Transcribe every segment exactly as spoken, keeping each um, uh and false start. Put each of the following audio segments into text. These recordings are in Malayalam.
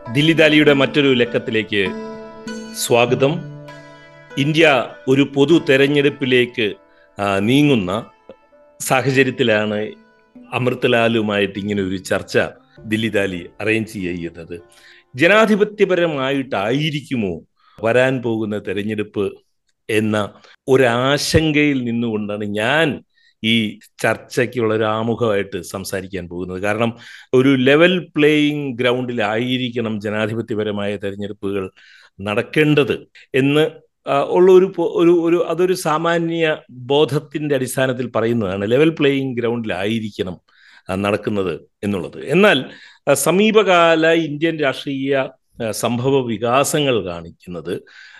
ദില്ലി ദാലിയുടെ മറ്റൊരു ലക്കത്തിലേക്ക് സ്വാഗതം. ഇന്ത്യ ഒരു പൊതു തെരഞ്ഞെടുപ്പിലേക്ക് നീങ്ങുന്ന സാഹചര്യത്തിലാണ് അമൃത്ലാലുമായിട്ട് ഇങ്ങനെ ഒരു ചർച്ച ദില്ലി ദാലി അറേഞ്ച് ചെയ്യുന്നത്. ജനാധിപത്യപരമായിട്ടായിരിക്കുമോ വരാൻ പോകുന്ന തെരഞ്ഞെടുപ്പ് എന്ന ഒരാശങ്കയിൽ നിന്നുകൊണ്ടാണ് ഞാൻ ഈ ചർച്ചയ്ക്കുള്ള ഒരു ആമുഖമായിട്ട് സംസാരിക്കാൻ പോകുന്നത്. കാരണം ഒരു ലെവൽ പ്ലേയിങ് ഗ്രൗണ്ടിലായിരിക്കണം ജനാധിപത്യപരമായ തെരഞ്ഞെടുപ്പുകൾ നടക്കേണ്ടത് എന്ന് ഉള്ള ഒരു ഒരു ഒരു അതൊരു സാമാന്യ ബോധത്തിൻ്റെ അടിസ്ഥാനത്തിൽ പറയുന്നതാണ്. ലെവൽ പ്ലേയിങ് ഗ്രൗണ്ടിലായിരിക്കണം നടക്കുന്നത് എന്നുള്ളത്. എന്നാൽ സമീപകാല ഇന്ത്യൻ രാഷ്ട്രീയ സംഭവ വികാസങ്ങൾ കാണിക്കുന്നത്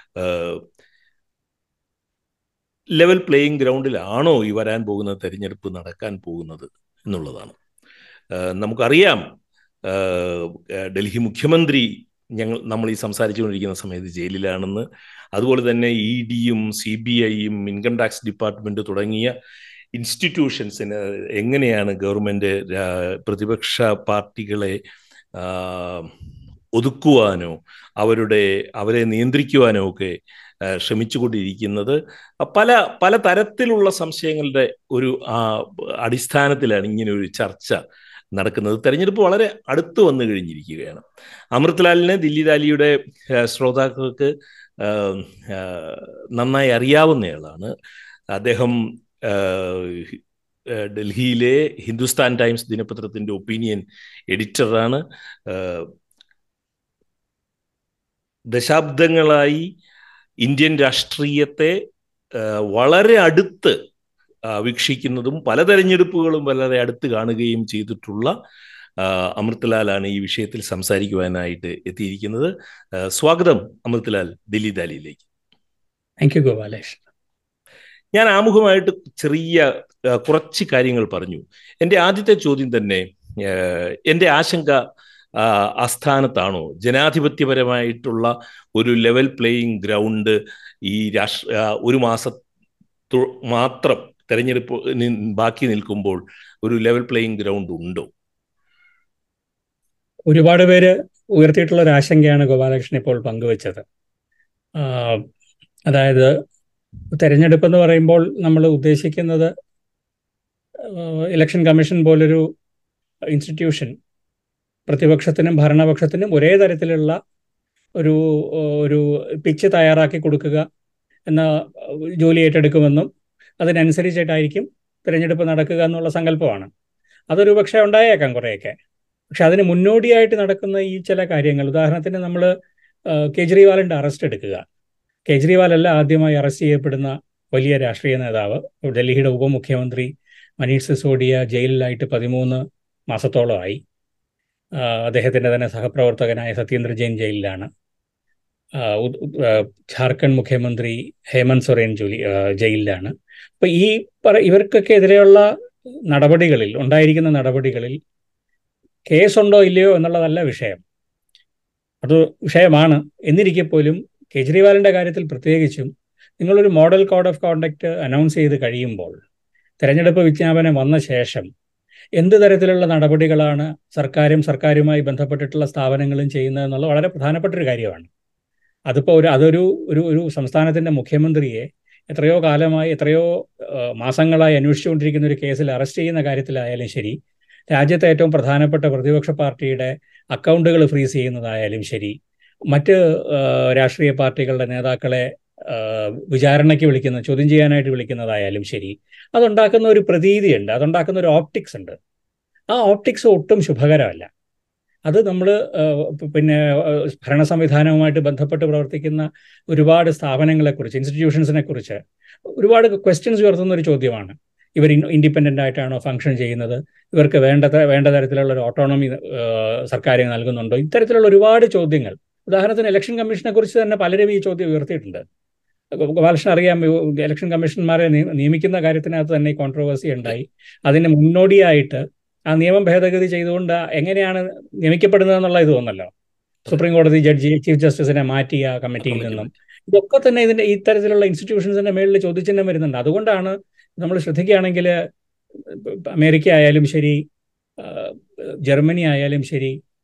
ലെവൽ പ്ലേയിങ് ഗ്രൗണ്ടിലാണോ ഈ വരാൻ പോകുന്ന തെരഞ്ഞെടുപ്പ് നടക്കാൻ പോകുന്നത് എന്നുള്ളതാണ്. നമുക്കറിയാം, ഡൽഹി മുഖ്യമന്ത്രി ഞങ്ങൾ നമ്മൾ ഈ സംസാരിച്ചുകൊണ്ടിരിക്കുന്ന സമയത്ത് ജയിലിലാണെന്ന്. അതുപോലെ തന്നെ ഇ ഡിയും സി ബി ഐയും ഇൻകം ടാക്സ് ഡിപ്പാർട്ട്മെൻറ്റ് തുടങ്ങിയ ഇൻസ്റ്റിറ്റ്യൂഷൻസിന് എങ്ങനെയാണ് ഗവൺമെൻറ് പ്രതിപക്ഷ പാർട്ടികളെ ഒതുക്കുവാനോ അവരുടെ അവരെ നിയന്ത്രിക്കുവാനോ ഒക്കെ ശ്രമിച്ചുകൊണ്ടിരിക്കുന്നത്. പല പല തരത്തിലുള്ള സംശയങ്ങളുടെ ഒരു അടിസ്ഥാനത്തിലാണ് ഇങ്ങനെ ഒരു ചർച്ച നടക്കുന്നത്. തെരഞ്ഞെടുപ്പ് വളരെ അടുത്ത് വന്നു കഴിഞ്ഞിരിക്കുകയാണ്. അമൃത്ലാലിനെ ദില്ലി ദാലിയുടെ ശ്രോതാക്കൾക്ക് നന്നായി അറിയാവുന്നയാളാണ്. അദ്ദേഹം ഡൽഹിയിലെ ഹിന്ദുസ്ഥാൻ ടൈംസ് ദിനപത്രത്തിൻ്റെ ഒപ്പീനിയൻ എഡിറ്ററാണ്. ദശാബ്ദങ്ങളായി ഇന്ത്യൻ രാഷ്ട്രീയത്തെ വളരെ അടുത്ത് വീക്ഷിക്കുന്നതും പല തെരഞ്ഞെടുപ്പുകളും വളരെ അടുത്ത് കാണുകയും ചെയ്തിട്ടുള്ള അമൃത്ലാലാണ് ഈ വിഷയത്തിൽ സംസാരിക്കുവാനായിട്ട് എത്തിയിരിക്കുന്നത്. സ്വാഗതം അമൃത്ലാൽ ദില്ലി ദാലിയിലേക്ക്. Thank you Gopalesh. ഞാൻ ആമുഖമായിട്ട് ചെറിയ കുറച്ച് കാര്യങ്ങൾ പറഞ്ഞു. എൻ്റെ ആദ്യത്തെ ചോദ്യം തന്നെ, എൻ്റെ ആശങ്ക ആസ്ഥാനത്താണോ? ജനാധിപത്യപരമായിട്ടുള്ള ഒരു ലെവൽ പ്ലേയിങ് ഗ്രൗണ്ട് ഈ രാഷ്ട്ര ഒരു മാസം മാത്രം തെരഞ്ഞെടുപ്പ് ബാക്കി നിൽക്കുമ്പോൾ ഒരു ലെവൽ പ്ലേയിങ് ഗ്രൗണ്ട് ഉണ്ടോ? ഒരുപാട് പേര് ഉയർത്തിയിട്ടുള്ള ഒരു ആശങ്കയാണ് ഗോപാലകൃഷ്ണൻ ഇപ്പോൾ പങ്കുവച്ചത്. അതായത് തെരഞ്ഞെടുപ്പ് എന്ന് പറയുമ്പോൾ നമ്മൾ ഉദ്ദേശിക്കുന്നത് ഇലക്ഷൻ കമ്മീഷൻ പോലൊരു ഇൻസ്റ്റിറ്റ്യൂഷൻ പ്രതിപക്ഷത്തിനും ഭരണപക്ഷത്തിനും ഒരേ തരത്തിലുള്ള ഒരു ഒരു പിച്ച് തയ്യാറാക്കി കൊടുക്കുക എന്ന ജോലി ഏറ്റെടുക്കുമെന്നും അതിനനുസരിച്ചിട്ടായിരിക്കും തിരഞ്ഞെടുപ്പ് നടക്കുക എന്നുള്ള സങ്കല്പമാണ്. അതൊരു പക്ഷേ ഉണ്ടായേക്കാം കുറേയൊക്കെ. പക്ഷെ അതിന് മുന്നോടിയായിട്ട് നടക്കുന്ന ഈ ചില കാര്യങ്ങൾ, ഉദാഹരണത്തിന് നമ്മൾ കേജ്രിവാളിൻ്റെ അറസ്റ്റ് എടുക്കുക. കേജ്രിവാലല്ല ആദ്യമായി അറസ്റ്റ് ചെയ്യപ്പെടുന്ന വലിയ രാഷ്ട്രീയ നേതാവ്. ഡൽഹിയുടെ ഉപമുഖ്യമന്ത്രി മനീഷ് സിസോഡിയ ജയിലിലായിട്ട് പതിമൂന്ന് മാസത്തോളമായി. അദ്ദേഹത്തിൻ്റെ തന്നെ സഹപ്രവർത്തകനായ സത്യേന്ദ്ര ജെയിൻ ജയിലിലാണ്. ജാർഖണ്ഡ് മുഖ്യമന്ത്രി ഹേമന്ത് സൊറേൻ ജോലി ജയിലിലാണ്. അപ്പോൾ ഈ പറ ഇവർക്കൊക്കെ എതിരെയുള്ള നടപടികളിൽ ഉണ്ടായിരിക്കുന്ന നടപടികളിൽ കേസുണ്ടോ ഇല്ലയോ എന്നുള്ളതല്ല വിഷയം. അത് വിഷയമാണ്. എന്നിരിക്കെ പോലും കേജ്രിവാളിൻ്റെ കാര്യത്തിൽ പ്രത്യേകിച്ചും നിങ്ങളൊരു model code of conduct announce ചെയ്ത് കഴിയുമ്പോൾ തെരഞ്ഞെടുപ്പ് വിജ്ഞാപനം വന്ന ശേഷം എന്ത് തരത്തിലുള്ള നടപടികളാണ് സർക്കാരും സർക്കാരുമായി ബന്ധപ്പെട്ടിട്ടുള്ള സ്ഥാപനങ്ങളും ചെയ്യുന്നത് എന്നുള്ളത് വളരെ പ്രധാനപ്പെട്ട ഒരു കാര്യമാണ്. അതിപ്പോൾ ഒരു അതൊരു ഒരു ഒരു സംസ്ഥാനത്തിൻ്റെ മുഖ്യമന്ത്രിയെ എത്രയോ കാലമായി എത്രയോ മാസങ്ങളായി അന്വേഷിച്ചുകൊണ്ടിരിക്കുന്ന ഒരു കേസിൽ അറസ്റ്റ് ചെയ്യുന്ന കാര്യത്തിലായാലും ശരി, രാജ്യത്തെ ഏറ്റവും പ്രധാനപ്പെട്ട പ്രതിപക്ഷ പാർട്ടിയുടെ അക്കൗണ്ടുകൾ ഫ്രീസ് ചെയ്യുന്നതായാലും ശരി, മറ്റ് രാഷ്ട്രീയ പാർട്ടികളുടെ നേതാക്കളെ വിചാരണയ്ക്ക് വിളിക്കുന്ന ചോദ്യം ചെയ്യാനായിട്ട് വിളിക്കുന്നതായാലും ശരി, അതുണ്ടാക്കുന്ന ഒരു പ്രതീതിയുണ്ട്, അതുണ്ടാക്കുന്ന ഒരു ഓപ്റ്റിക്സ് ഉണ്ട്. ആ ഓപ്റ്റിക്സ് ഒട്ടും ശുഭകരമല്ല. അത് നമ്മൾ പിന്നെ ഭരണ സംവിധാനവുമായിട്ട് ബന്ധപ്പെട്ട് പ്രവർത്തിക്കുന്ന ഒരുപാട് സ്ഥാപനങ്ങളെക്കുറിച്ച്, ഇൻസ്റ്റിറ്റ്യൂഷൻസിനെ കുറിച്ച് ഒരുപാട് ക്വസ്റ്റ്യൻസ് ഉയർത്തുന്ന ഒരു ചോദ്യമാണ്. ഇവർ ഇൻഡിപെൻഡൻ്റ് ആയിട്ടാണോ ഫങ്ഷൻ ചെയ്യുന്നത്? ഇവർക്ക് വേണ്ട വേണ്ട തരത്തിലുള്ള ഒരു ഓട്ടോണമി സർക്കാർ നൽകുന്നുണ്ടോ? ഇത്തരത്തിലുള്ള ഒരുപാട് ചോദ്യങ്ങൾ. ഉദാഹരണത്തിന് ഇലക്ഷൻ കമ്മീഷനെ കുറിച്ച് തന്നെ പലരും ഈ ചോദ്യം ഉയർത്തിയിട്ടുണ്ട്. ഗോപാലകൃഷ്ണൻ അറിയാം, ഇലക്ഷൻ കമ്മീഷന്മാരെ നിയമിക്കുന്ന കാര്യത്തിനകത്ത് തന്നെ കോൺട്രവേഴ്സി ഉണ്ടായി. അതിന് മുന്നോടിയായിട്ട് ആ നിയമം ഭേദഗതി ചെയ്തുകൊണ്ട് എങ്ങനെയാണ് നിയമിക്കപ്പെടുന്നത് എന്നുള്ള ഇത് തോന്നല്ലോ. സുപ്രീം കോടതി ജഡ്ജി ചീഫ് ജസ്റ്റിസിനെ മാറ്റിയ കമ്മിറ്റിയിൽ നിന്നും ഇതൊക്കെ തന്നെ ഇതിൻ്റെ ഇത്തരത്തിലുള്ള ഇൻസ്റ്റിറ്റ്യൂഷൻസിൻ്റെ മേളിൽ ചോദ്യചിഹ്നം വരുന്നുണ്ട്. അതുകൊണ്ടാണ് നമ്മൾ ശ്രദ്ധിക്കുകയാണെങ്കിൽ അമേരിക്ക ആയാലും ശരി, ജർമ്മനി ആയാലും ശരി,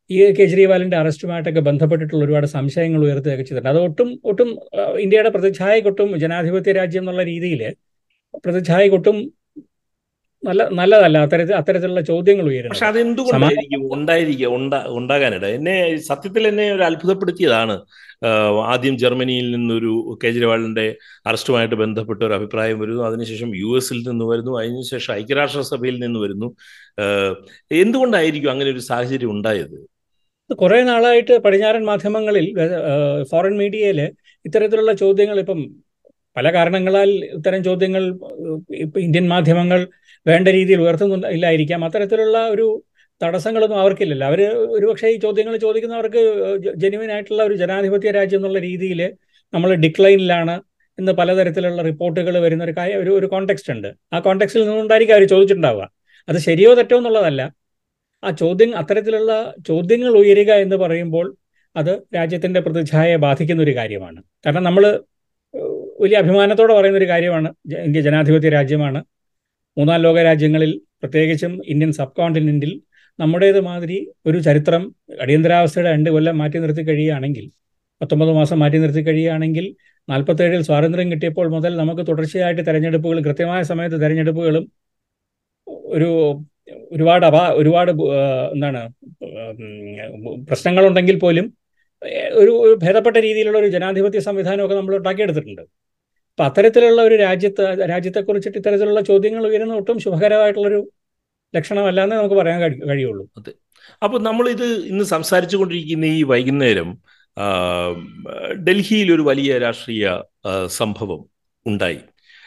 ഈ കേജ്രിവാളിൻ്റെ അറസ്റ്റുമായിട്ടൊക്കെ ബന്ധപ്പെട്ടിട്ടുള്ള ഒരുപാട് സംശയങ്ങൾ ഉയർത്തുകയൊക്കെ ചെയ്തിട്ടുണ്ട്. അത് ഒട്ടും ഒട്ടും ഇന്ത്യയുടെ പ്രതിച്ഛായക്കൊട്ടും ജനാധിപത്യ രാജ്യം എന്നുള്ള രീതിയിൽ പ്രതിച്ഛായക്കൊട്ടും നല്ല നല്ലതല്ല അത്തരത്തിൽ അത്തരത്തിലുള്ള ചോദ്യങ്ങൾ ഉയരുന്നത്. പക്ഷെ അതെന്തുകൊണ്ടായിരിക്കും ഉണ്ടായിരിക്കുക ഉണ്ടാ ഉണ്ടാകാനിട എന്നെ സത്യത്തിൽ എന്നെ ഒരു അത്ഭുതപ്പെടുത്തിയതാണ്. ആദ്യം ജർമ്മനിയിൽ നിന്നൊരു കേജ്രിവാളിൻ്റെ അറസ്റ്റുമായിട്ട് ബന്ധപ്പെട്ട ഒരു അഭിപ്രായം വരുന്നു, അതിനുശേഷം യു എസിൽ നിന്ന് വരുന്നു, അതിനുശേഷം ഐക്യരാഷ്ട്രസഭയിൽ നിന്ന് വരുന്നു. എന്തുകൊണ്ടായിരിക്കും അങ്ങനെ ഒരു സാഹചര്യം ഉണ്ടായത്? കുറേ നാളായിട്ട് പടിഞ്ഞാറൻ മാധ്യമങ്ങളിൽ, ഫോറിൻ മീഡിയയിൽ ഇത്തരത്തിലുള്ള ചോദ്യങ്ങൾ ഇപ്പം പല കാരണങ്ങളാൽ ഇത്തരം ചോദ്യങ്ങൾ ഇപ്പം ഇന്ത്യൻ മാധ്യമങ്ങൾ വേണ്ട രീതിയിൽ ഉയർത്തുന്നില്ല ഇല്ലായിരിക്കാം. അത്തരത്തിലുള്ള ഒരു തടസ്സങ്ങളൊന്നും അവർക്കില്ലല്ലോ. അവർ ഒരുപക്ഷെ ഈ ചോദ്യങ്ങൾ ചോദിക്കുന്നവർക്ക് ജെന്യുവൻ ആയിട്ടുള്ള ഒരു ജനാധിപത്യ രാജ്യം എന്നുള്ള രീതിയിൽ നമ്മൾ ഡിക്ലൈനിലാണ് എന്ന് പലതരത്തിലുള്ള റിപ്പോർട്ടുകൾ വരുന്ന ഒരു കാര്യം ഒരു ഒരു കോണ്ടെക്സ്റ്റ് ഉണ്ട്. ആ കോണ്ടെക്സ്റ്റിൽ നിന്നുകൊണ്ടായിരിക്കും അവർ ചോദിച്ചിട്ടുണ്ടാവുക. അത് ശരിയോ തെറ്റോ എന്നുള്ളതല്ല. ആ ചോദ്യം അത്തരത്തിലുള്ള ചോദ്യങ്ങൾ ഉയരുക എന്ന് പറയുമ്പോൾ അത് രാജ്യത്തിൻ്റെ പ്രതിച്ഛായയെ ബാധിക്കുന്ന ഒരു കാര്യമാണ്. കാരണം നമ്മൾ വലിയ അഭിമാനത്തോടെ പറയുന്നൊരു കാര്യമാണ്, ഇന്ത്യ ജനാധിപത്യ രാജ്യമാണ്. മൂന്നാം ലോക രാജ്യങ്ങളിൽ പ്രത്യേകിച്ചും ഇന്ത്യൻ സബ് കോണ്ടിനെൻറ്റിൽ നമ്മുടേത് മാതിരി ഒരു ചരിത്രം അടിയന്തരാവസ്ഥയുടെ രണ്ട് കൊല്ലം മാറ്റി നിർത്തി കഴിയുകയാണെങ്കിൽ, പത്തൊമ്പത് മാസം മാറ്റി നിർത്തി കഴിയുകയാണെങ്കിൽ, നാൽപ്പത്തേഴിൽ സ്വാതന്ത്ര്യം കിട്ടിയപ്പോൾ മുതൽ നമുക്ക് തുടർച്ചയായിട്ട് തെരഞ്ഞെടുപ്പുകളും കൃത്യമായ സമയത്ത് തെരഞ്ഞെടുപ്പുകളും ഒരു ഒരുപാട് അപാ ഒരുപാട് എന്താണ് പ്രശ്നങ്ങളുണ്ടെങ്കിൽ പോലും ഒരു ഭേദപ്പെട്ട രീതിയിലുള്ള ഒരു ജനാധിപത്യ സംവിധാനമൊക്കെ നമ്മൾ ഉണ്ടാക്കിയെടുത്തിട്ടുണ്ട്. അപ്പം അത്തരത്തിലുള്ള ഒരു രാജ്യത്ത് രാജ്യത്തെക്കുറിച്ചിട്ട് ഇത്തരത്തിലുള്ള ചോദ്യങ്ങൾ ഉയരുന്ന ഒട്ടും ശുഭകരമായിട്ടുള്ളൊരു ലക്ഷണമല്ലാന്നേ നമുക്ക് പറയാൻ കഴിയുള്ളൂ. അതെ. അപ്പോൾ നമ്മളിത് ഇന്ന് സംസാരിച്ചു കൊണ്ടിരിക്കുന്ന ഈ വൈകുന്നേരം ഡൽഹിയിൽ ഒരു വലിയ രാഷ്ട്രീയ സംഭവം ഉണ്ടായി.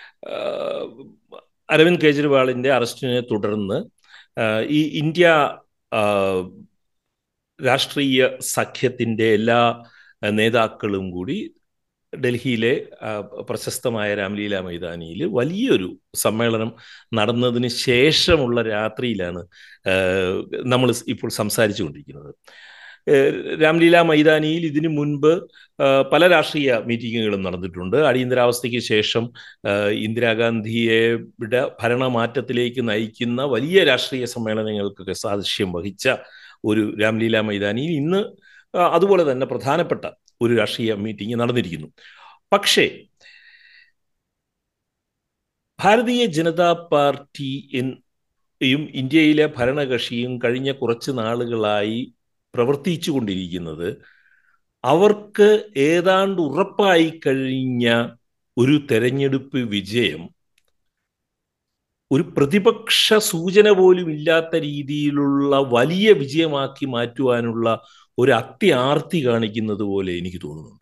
അരവിന്ദ് കെജ്രിവാളിൻ്റെ അറസ്റ്റിനെ തുടർന്ന് ഈ ഇന്ത്യ രാഷ്ട്രീയ സഖ്യത്തിൻ്റെ എല്ലാ നേതാക്കളും കൂടി ഡൽഹിയിലെ പ്രശസ്തമായ രാംലീല മൈതാനിയിൽ വലിയൊരു സമ്മേളനം നടന്നതിന് ശേഷമുള്ള രാത്രിയിലാണ് നമ്മൾ ഇപ്പോൾ സംസാരിച്ചു കൊണ്ടിരിക്കുന്നത്. രാംലീല മൈതാനിയിൽ ഇതിനു മുൻപ് പല രാഷ്ട്രീയ മീറ്റിങ്ങുകളും നടന്നിട്ടുണ്ട്. അടിയന്തരാവസ്ഥയ്ക്ക് ശേഷം ഇന്ദിരാഗാന്ധിയുടെ ഭരണമാറ്റത്തിലേക്ക് നയിക്കുന്ന വലിയ രാഷ്ട്രീയ സമ്മേളനങ്ങൾക്കൊക്കെ സാദൃശ്യം വഹിച്ച ഒരു രാംലീല മൈതാനിയിൽ ഇന്ന് അതുപോലെ തന്നെ പ്രധാനപ്പെട്ട ഒരു രാഷ്ട്രീയ മീറ്റിംഗ് നടന്നിരിക്കുന്നു. പക്ഷേ ഭാരതീയ ജനതാ പാർട്ടിയും ഇന്ത്യയിലെ ഭരണകക്ഷിയും കഴിഞ്ഞ കുറച്ച് നാളുകളായി പ്രവർത്തിച്ചു കൊണ്ടിരിക്കുന്നത് അവർക്ക് ഏതാണ്ട് ഉറപ്പായി കഴിഞ്ഞ ഒരു തെരഞ്ഞെടുപ്പ് വിജയം ഒരു പ്രതിപക്ഷ സൂചന പോലും ഇല്ലാത്ത രീതിയിലുള്ള വലിയ വിജയമാക്കി മാറ്റുവാനുള്ള ഒരു അത്യാർത്തി കാണിക്കുന്നത് പോലെ എനിക്ക് തോന്നുന്നുണ്ട്.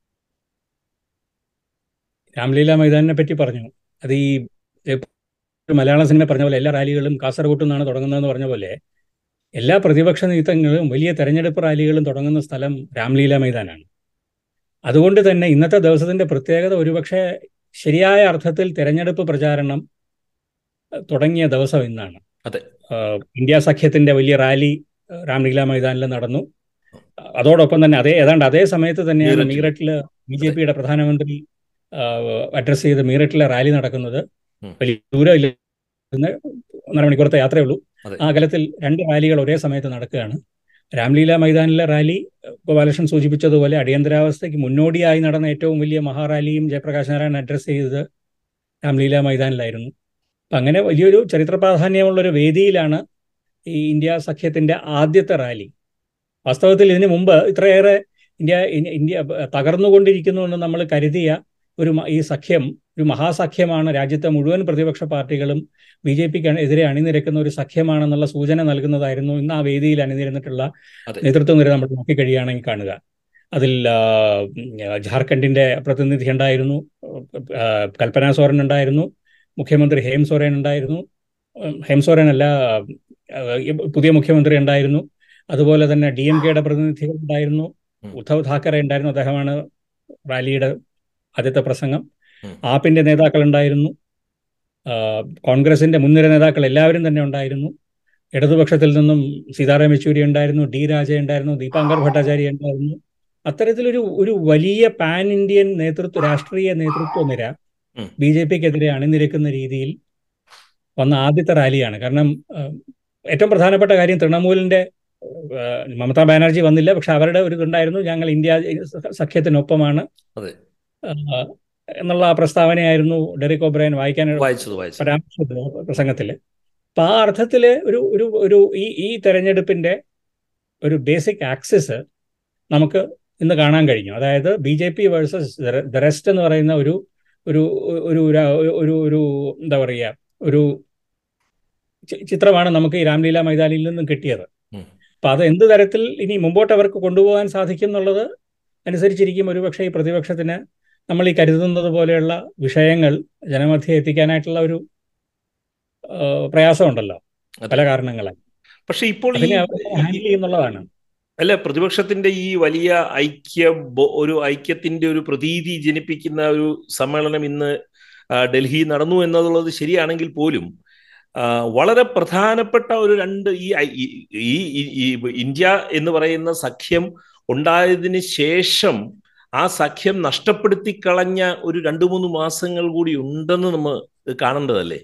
രാംലീല മൈതാനിനെ പറ്റി പറഞ്ഞു. അത് ഈ മലയാള സിനിമ പറഞ്ഞ പോലെ എല്ലാ റാലികളും കാസർഗോഡ് നിന്നാണ് തുടങ്ങുന്നതെന്ന് പറഞ്ഞ പോലെ എല്ലാ പ്രതിപക്ഷ നേതൃത്വങ്ങളും വലിയ തെരഞ്ഞെടുപ്പ് റാലികളും തുടങ്ങുന്ന സ്ഥലം രാംലീല മൈതാനാണ്. അതുകൊണ്ട് തന്നെ ഇന്നത്തെ ദിവസത്തിൻ്റെ പ്രത്യേകത ഒരുപക്ഷെ ശരിയായ അർത്ഥത്തിൽ തെരഞ്ഞെടുപ്പ് പ്രചാരണം തുടങ്ങിയ ദിവസം ഇന്നാണ്. അതെ, ഇന്ത്യ സഖ്യത്തിൻ്റെ വലിയ റാലി രാംലീല മൈതാനിൽ നടന്നു. അതോടൊപ്പം തന്നെ അതേ ഏതാണ്ട് അതേ സമയത്ത് തന്നെയാണ് മീററ്റിൽ ബി ജെ പിയുടെ പ്രധാനമന്ത്രി അഡ്രസ് ചെയ്ത് മീററ്റിലെ റാലി നടക്കുന്നത്. വലിയ ദൂരമില്ല, ഒന്നര മണിക്കൂറത്തെ യാത്രയേ ഉള്ളൂ. ആ അകലത്തിൽ രണ്ട് റാലികൾ ഒരേ സമയത്ത് നടക്കുകയാണ്. രാംലീല മൈതാനിലെ റാലി ഗോപാലകൃഷ്ണൻ സൂചിപ്പിച്ചതുപോലെ അടിയന്തരാവസ്ഥയ്ക്ക് മുന്നോടിയായി നടന്ന ഏറ്റവും വലിയ മഹാറാലിയും ജയപ്രകാശ് നാരായൺ അഡ്രസ് ചെയ്തത് രാംലീല മൈതാനിലായിരുന്നു. അപ്പം അങ്ങനെ വലിയൊരു ചരിത്ര പ്രാധാന്യമുള്ളൊരു വേദിയിലാണ് ഈ ഇന്ത്യ സഖ്യത്തിൻ്റെ ആദ്യത്തെ റാലി. വാസ്തവത്തിൽ ഇതിനു മുമ്പ് ഇത്രയേറെ ഇന്ത്യ ഇന്ത്യ തകർന്നുകൊണ്ടിരിക്കുന്നു എന്ന് നമ്മൾ കരുതിയ ഒരു ഈ സഖ്യം ഒരു മഹാസഖ്യമാണ്, രാജ്യത്തെ മുഴുവൻ പ്രതിപക്ഷ പാർട്ടികളും ബി ജെ പിക്ക് എതിരെ അണിനിരക്കുന്ന ഒരു സഖ്യമാണെന്നുള്ള സൂചന നൽകുന്നതായിരുന്നു ഇന്ന് ആ വേദിയിൽ അണിനിരന്നിട്ടുള്ള നേതൃത്വം നിര നമ്മൾ നോക്കിക്കഴിയുകയാണെങ്കിൽ കാണുക. അതിൽ ജാർഖണ്ഡിൻ്റെ പ്രതിനിധി ഉണ്ടായിരുന്നു, കൽപ്പന സോറൻ ഉണ്ടായിരുന്നു, മുഖ്യമന്ത്രി ഹേം സോറൻ ഉണ്ടായിരുന്നു, ഹേം സോറൻ അല്ല പുതിയ മുഖ്യമന്ത്രി ഉണ്ടായിരുന്നു. അതുപോലെ തന്നെ ഡി എം കെയുടെ പ്രതിനിധികൾ ഉണ്ടായിരുന്നു, ഉദ്ധവ് താക്കറെ ഉണ്ടായിരുന്നു, അദ്ദേഹമാണ് റാലിയുടെ ആദ്യത്തെ പ്രസംഗം. ആപ്പിൻ്റെ നേതാക്കൾ ഉണ്ടായിരുന്നു, കോൺഗ്രസിൻ്റെ മുൻനിര നേതാക്കൾ എല്ലാവരും തന്നെ ഉണ്ടായിരുന്നു. ഇടതുപക്ഷത്തിൽ നിന്നും സീതാറാം യെച്ചൂരി ഉണ്ടായിരുന്നു, ഡി രാജ ഉണ്ടായിരുന്നു, ദീപാങ്കർ ഭട്ടാചാര്യ ഉണ്ടായിരുന്നു. അത്തരത്തിലൊരു ഒരു വലിയ പാൻ ഇന്ത്യൻ നേതൃത്വ രാഷ്ട്രീയ നേതൃത്വ നിര ബി ജെ പിക്കെതിരെ അണിനിരക്കുന്ന രീതിയിൽ വന്ന ആദ്യത്തെ റാലിയാണ്. കാരണം ഏറ്റവും പ്രധാനപ്പെട്ട കാര്യം തൃണമൂലിൻ്റെ മമതാ ബാനർജി വന്നില്ല, പക്ഷെ അവരുടെ ഒരു ഇതുണ്ടായിരുന്നു, ഞങ്ങൾ ഇന്ത്യ സഖ്യത്തിനൊപ്പമാണ് അതെ, എന്നുള്ള പ്രസ്താവനയായിരുന്നു ഡെറിക് ഒബ്രയൻ വായിക്കാൻ വായിച്ചത് വായിച്ചത് പരാമർശിച്ചത് പ്രസംഗത്തിൽ. അപ്പം ആ അർത്ഥത്തിൽ ഒരു ഒരു ഒരു ഈ ഈ തെരഞ്ഞെടുപ്പിൻ്റെ ഒരു ബേസിക് ആക്സിസ് നമുക്ക് ഇന്ന് കാണാൻ കഴിഞ്ഞു. അതായത് B J P versus the rest എന്ന് പറയുന്ന ഒരു ഒരു ഒരു ഒരു ഒരു എന്താ പറയുക ഒരു ചിത്രമാണ് നമുക്ക് ഈ രാംലീല മൈതാനിയിൽ നിന്നും കിട്ടിയത്. അപ്പം അത് എന്ത് തരത്തിൽ ഇനി മുമ്പോട്ട് അവർക്ക് കൊണ്ടുപോകാൻ സാധിക്കും എന്നുള്ളത് അനുസരിച്ചിരിക്കും ഒരുപക്ഷെ ഈ പ്രതിപക്ഷത്തിന് നമ്മൾ ഈ കരുതുന്നത് പോലെയുള്ള വിഷയങ്ങൾ ജനമധ്യേ എത്തിക്കാനായിട്ടുള്ള ഒരു പ്രയാസമുണ്ടല്ലോ, പല കാരണങ്ങളാൽ. പക്ഷെ ഇപ്പോൾ ഈ ഹാൻഡിൽ ചെയ്യുന്നുള്ളതാണ്. അല്ല, പ്രതിപക്ഷത്തിന്റെ ഈ വലിയ ഐക്യ ഒരു ഐക്യത്തിന്റെ ഒരു പ്രതീതി ജനിപ്പിക്കുന്ന ഒരു സമ്മേളനം ഇന്ന് ഡൽഹി നടന്നു എന്നുള്ളത് ശരിയാണെങ്കിൽ പോലും വളരെ പ്രധാനപ്പെട്ട ഒരു രണ്ട് ഈ ഈ ഇന്ത്യ എന്ന് പറയുന്ന സഖ്യം ഉണ്ടായതിന് ശേഷം ആ സഖ്യം നഷ്ടപ്പെടുത്തി കളഞ്ഞ ഒരു രണ്ടു മൂന്ന് മാസങ്ങൾ കൂടി ഉണ്ടെന്ന് നമ്മൾ കാണേണ്ടതല്ലേ?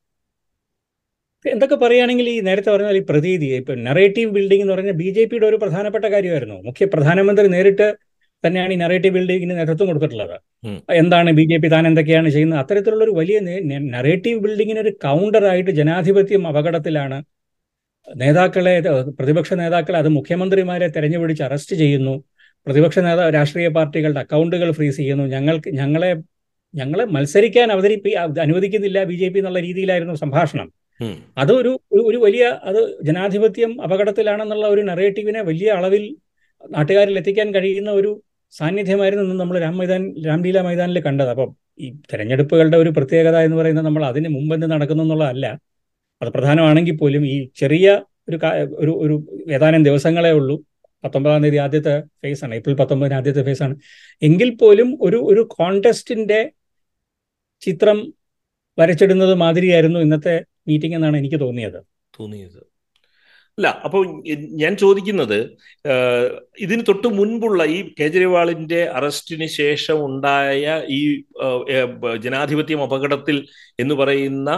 എന്തൊക്കെ പറയുകയാണെങ്കിൽ ഈ നേരത്തെ പറഞ്ഞാൽ ഈ പ്രതീതി, ഇപ്പൊ നറേറ്റീവ് ബിൽഡിംഗ് എന്ന് പറഞ്ഞാൽ ബി ജെ പിയുടെ ഒരു പ്രധാനപ്പെട്ട കാര്യമായിരുന്നു. മുഖ്യ പ്രധാനമന്ത്രി നേരിട്ട് തന്നെയാണ് ഈ നറേറ്റീവ് ബിൽഡിങ്ങിന് നേതൃത്വം കൊടുത്തിട്ടുള്ളത്. എന്താണ് ബി ജെ പി താൻ എന്തൊക്കെയാണ് ചെയ്യുന്നത്, അത്തരത്തിലുള്ള ഒരു വലിയ നറേറ്റീവ് ബിൽഡിങ്ങിന് ഒരു കൗണ്ടറായിട്ട് ജനാധിപത്യം അപകടത്തിലാണ്. നേതാക്കളെ, പ്രതിപക്ഷ നേതാക്കളെ, അത് മുഖ്യമന്ത്രിമാരെ തെരഞ്ഞുപിടിച്ച് അറസ്റ്റ് ചെയ്യുന്നു, പ്രതിപക്ഷ നേതാ രാഷ്ട്രീയ പാർട്ടികളുടെ അക്കൗണ്ടുകൾ ഫ്രീസ് ചെയ്യുന്നു, ഞങ്ങൾക്ക് ഞങ്ങളെ ഞങ്ങളെ മത്സരിക്കാൻ അവതരിപ്പി അനുവദിക്കുന്നില്ല ബി ജെ പി എന്നുള്ള രീതിയിലായിരുന്നു സംഭാഷണം. അതൊരു ഒരു വലിയ അത് ജനാധിപത്യം അപകടത്തിലാണെന്നുള്ള ഒരു നറേറ്റീവിനെ വലിയ അളവിൽ നാട്ടുകാരിൽ എത്തിക്കാൻ കഴിയുന്ന ഒരു സാന്നിധ്യമായിരുന്നു നമ്മൾ രാം മൈതാൻ രാംലീല മൈതാനിൽ കണ്ടത്. അപ്പം ഈ തെരഞ്ഞെടുപ്പുകളുടെ ഒരു പ്രത്യേകത എന്ന് പറയുന്നത് നമ്മൾ അതിന് മുമ്പെന്ത് നടക്കുന്നു എന്നുള്ളതല്ല, അത് പ്രധാനമാണെങ്കിൽ പോലും ഈ ചെറിയ ഒരു ഒരു ഒരു ഏതാനും ദിവസങ്ങളേ ഉള്ളൂ. പത്തൊമ്പതാം തീയതി ആദ്യത്തെ ഫേസാണ്, ഏപ്രിൽ പത്തൊമ്പതിന് ആദ്യത്തെ ഫേസാണ്. എങ്കിൽ പോലും ഒരു ഒരു കോൺടെസ്റ്റിന്റെ ചിത്രം വരച്ചിടുന്നത് മാതിരിയായിരുന്നു ഇന്നത്തെ മീറ്റിംഗ് എന്നാണ് എനിക്ക് തോന്നിയത് തോന്നിയത് അല്ല, അപ്പോൾ ഞാൻ ചോദിക്കുന്നത്, ഇതിന് തൊട്ട് മുൻപുള്ള ഈ കേജ്രിവാളിന്റെ അറസ്റ്റിന് ശേഷം ഉണ്ടായ ഈ ജനാധിപത്യം അപകടത്തിൽ എന്ന് പറയുന്ന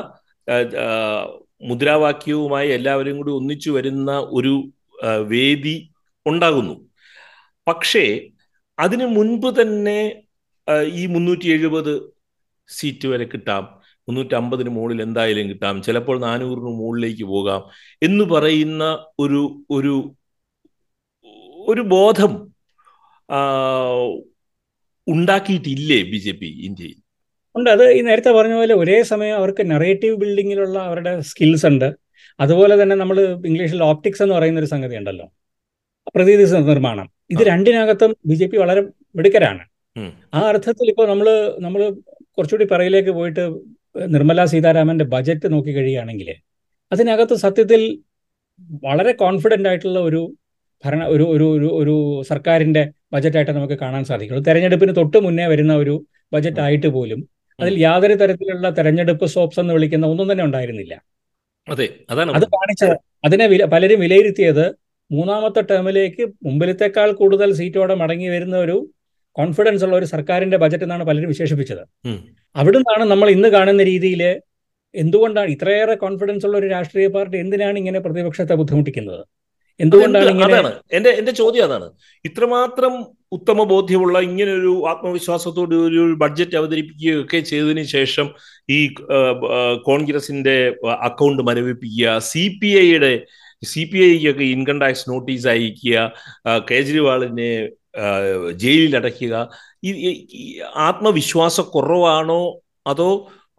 മുദ്രാവാക്യവുമായി എല്ലാവരും കൂടി ഒന്നിച്ചു വരുന്ന ഒരു വേദി ഉണ്ടാകുന്നു. പക്ഷേ അതിനു മുൻപ് തന്നെ ഈ മുന്നൂറ്റി എഴുപത് സീറ്റ് വരെ കിട്ടാം, മുന്നൂറ്റി അമ്പതിന് മുകളിൽ എന്തായാലും കിട്ടാം, ചിലപ്പോൾ നാനൂറിന് മുകളിലേക്ക് പോകാം എന്ന് പറയുന്ന ഒരു ഒരു ഒരു ബോധം ഉണ്ടാക്കിയിട്ടില്ലേ ബി ജെ പി ഇന്ത്യയിൽ? ഉണ്ട്. അത് ഈ നേരത്തെ പറഞ്ഞ പോലെ ഒരേ സമയം അവർക്ക് നറേറ്റീവ് ബിൽഡിങ്ങിലുള്ള അവരുടെ സ്കിൽസ് ഉണ്ട്. അതുപോലെ തന്നെ നമ്മൾ ഇംഗ്ലീഷിൽ ഓപ്റ്റിക്സ് എന്ന് പറയുന്ന ഒരു സംഗതി ഉണ്ടല്ലോ, പ്രതീതി നിർമ്മാണം. ഇത് രണ്ടിനകത്തും ബി ജെ പി വളരെ മിടുക്കരാണ്. ആ അർത്ഥത്തിൽ ഇപ്പോൾ നമ്മൾ നമ്മൾ കുറച്ചുകൂടി പിറകിലേക്ക് പോയിട്ട് നിർമ്മല സീതാരാമന്റെ ബജറ്റ് നോക്കി കഴിയുകയാണെങ്കിൽ അതിനകത്ത് സത്യത്തിൽ വളരെ കോൺഫിഡൻ്റ് ആയിട്ടുള്ള ഒരു ഭരണ ഒരു ഒരു ഒരു ഒരു സർക്കാരിൻ്റെ ബജറ്റായിട്ട് നമുക്ക് കാണാൻ സാധിക്കുള്ളൂ. തെരഞ്ഞെടുപ്പിന് തൊട്ട് മുന്നേ വരുന്ന ഒരു ബജറ്റ് ആയിട്ട് പോലും അതിൽ യാതൊരു തരത്തിലുള്ള തെരഞ്ഞെടുപ്പ് സോപ്സ് എന്ന് വിളിക്കുന്ന ഒന്നും തന്നെ ഉണ്ടായിരുന്നില്ല. അത് കാണിച്ചത് അതിനെ വില പലരും വിലയിരുത്തിയത് മൂന്നാമത്തെ ടേമിലേക്ക് മുമ്പിലത്തേക്കാൾ കൂടുതൽ സീറ്റോടെ മടങ്ങി വരുന്ന ഒരു കോൺഫിഡൻസ് ഉള്ള ഒരു സർക്കാരിന്റെ ബജറ്റ് എന്നാണ് പലരും വിശേഷിപ്പിച്ചത്. അവിടുന്നാണ് നമ്മൾ ഇന്ന് കാണുന്ന രീതിയിൽ എന്തുകൊണ്ടാണ് ഇത്രയേറെ കോൺഫിഡൻസ് ഉള്ള ഒരു രാഷ്ട്രീയ പാർട്ടി എന്തിനാണ് ഇങ്ങനെ പ്രതിപക്ഷത്തെ ബുദ്ധിമുട്ടിക്കുന്നത്, എന്തുകൊണ്ടാണ് ഇങ്ങനെ? അതാണ് എന്റെ എന്റെ ചോദ്യം. അതാണ് ഇത്രമാത്രം ഉത്തമ ബോധ്യമുള്ള ഇങ്ങനൊരു ആത്മവിശ്വാസത്തോട് ഒരു ബഡ്ജറ്റ് അവതരിപ്പിക്കുകയൊക്കെ ചെയ്തതിനു ശേഷം ഈ കോൺഗ്രസിന്റെ അക്കൗണ്ട് മരവിപ്പിക്കുക, സി പി ഐയുടെ സി പി ഐക്കൊക്കെ ഇൻകം ടാക്സ് നോട്ടീസ് അയക്കുക, കേജ്രിവാളിനെ ജയിലിൽ അടയ്ക്കുക. ഈ ആത്മവിശ്വാസക്കുറവാണോ അതോ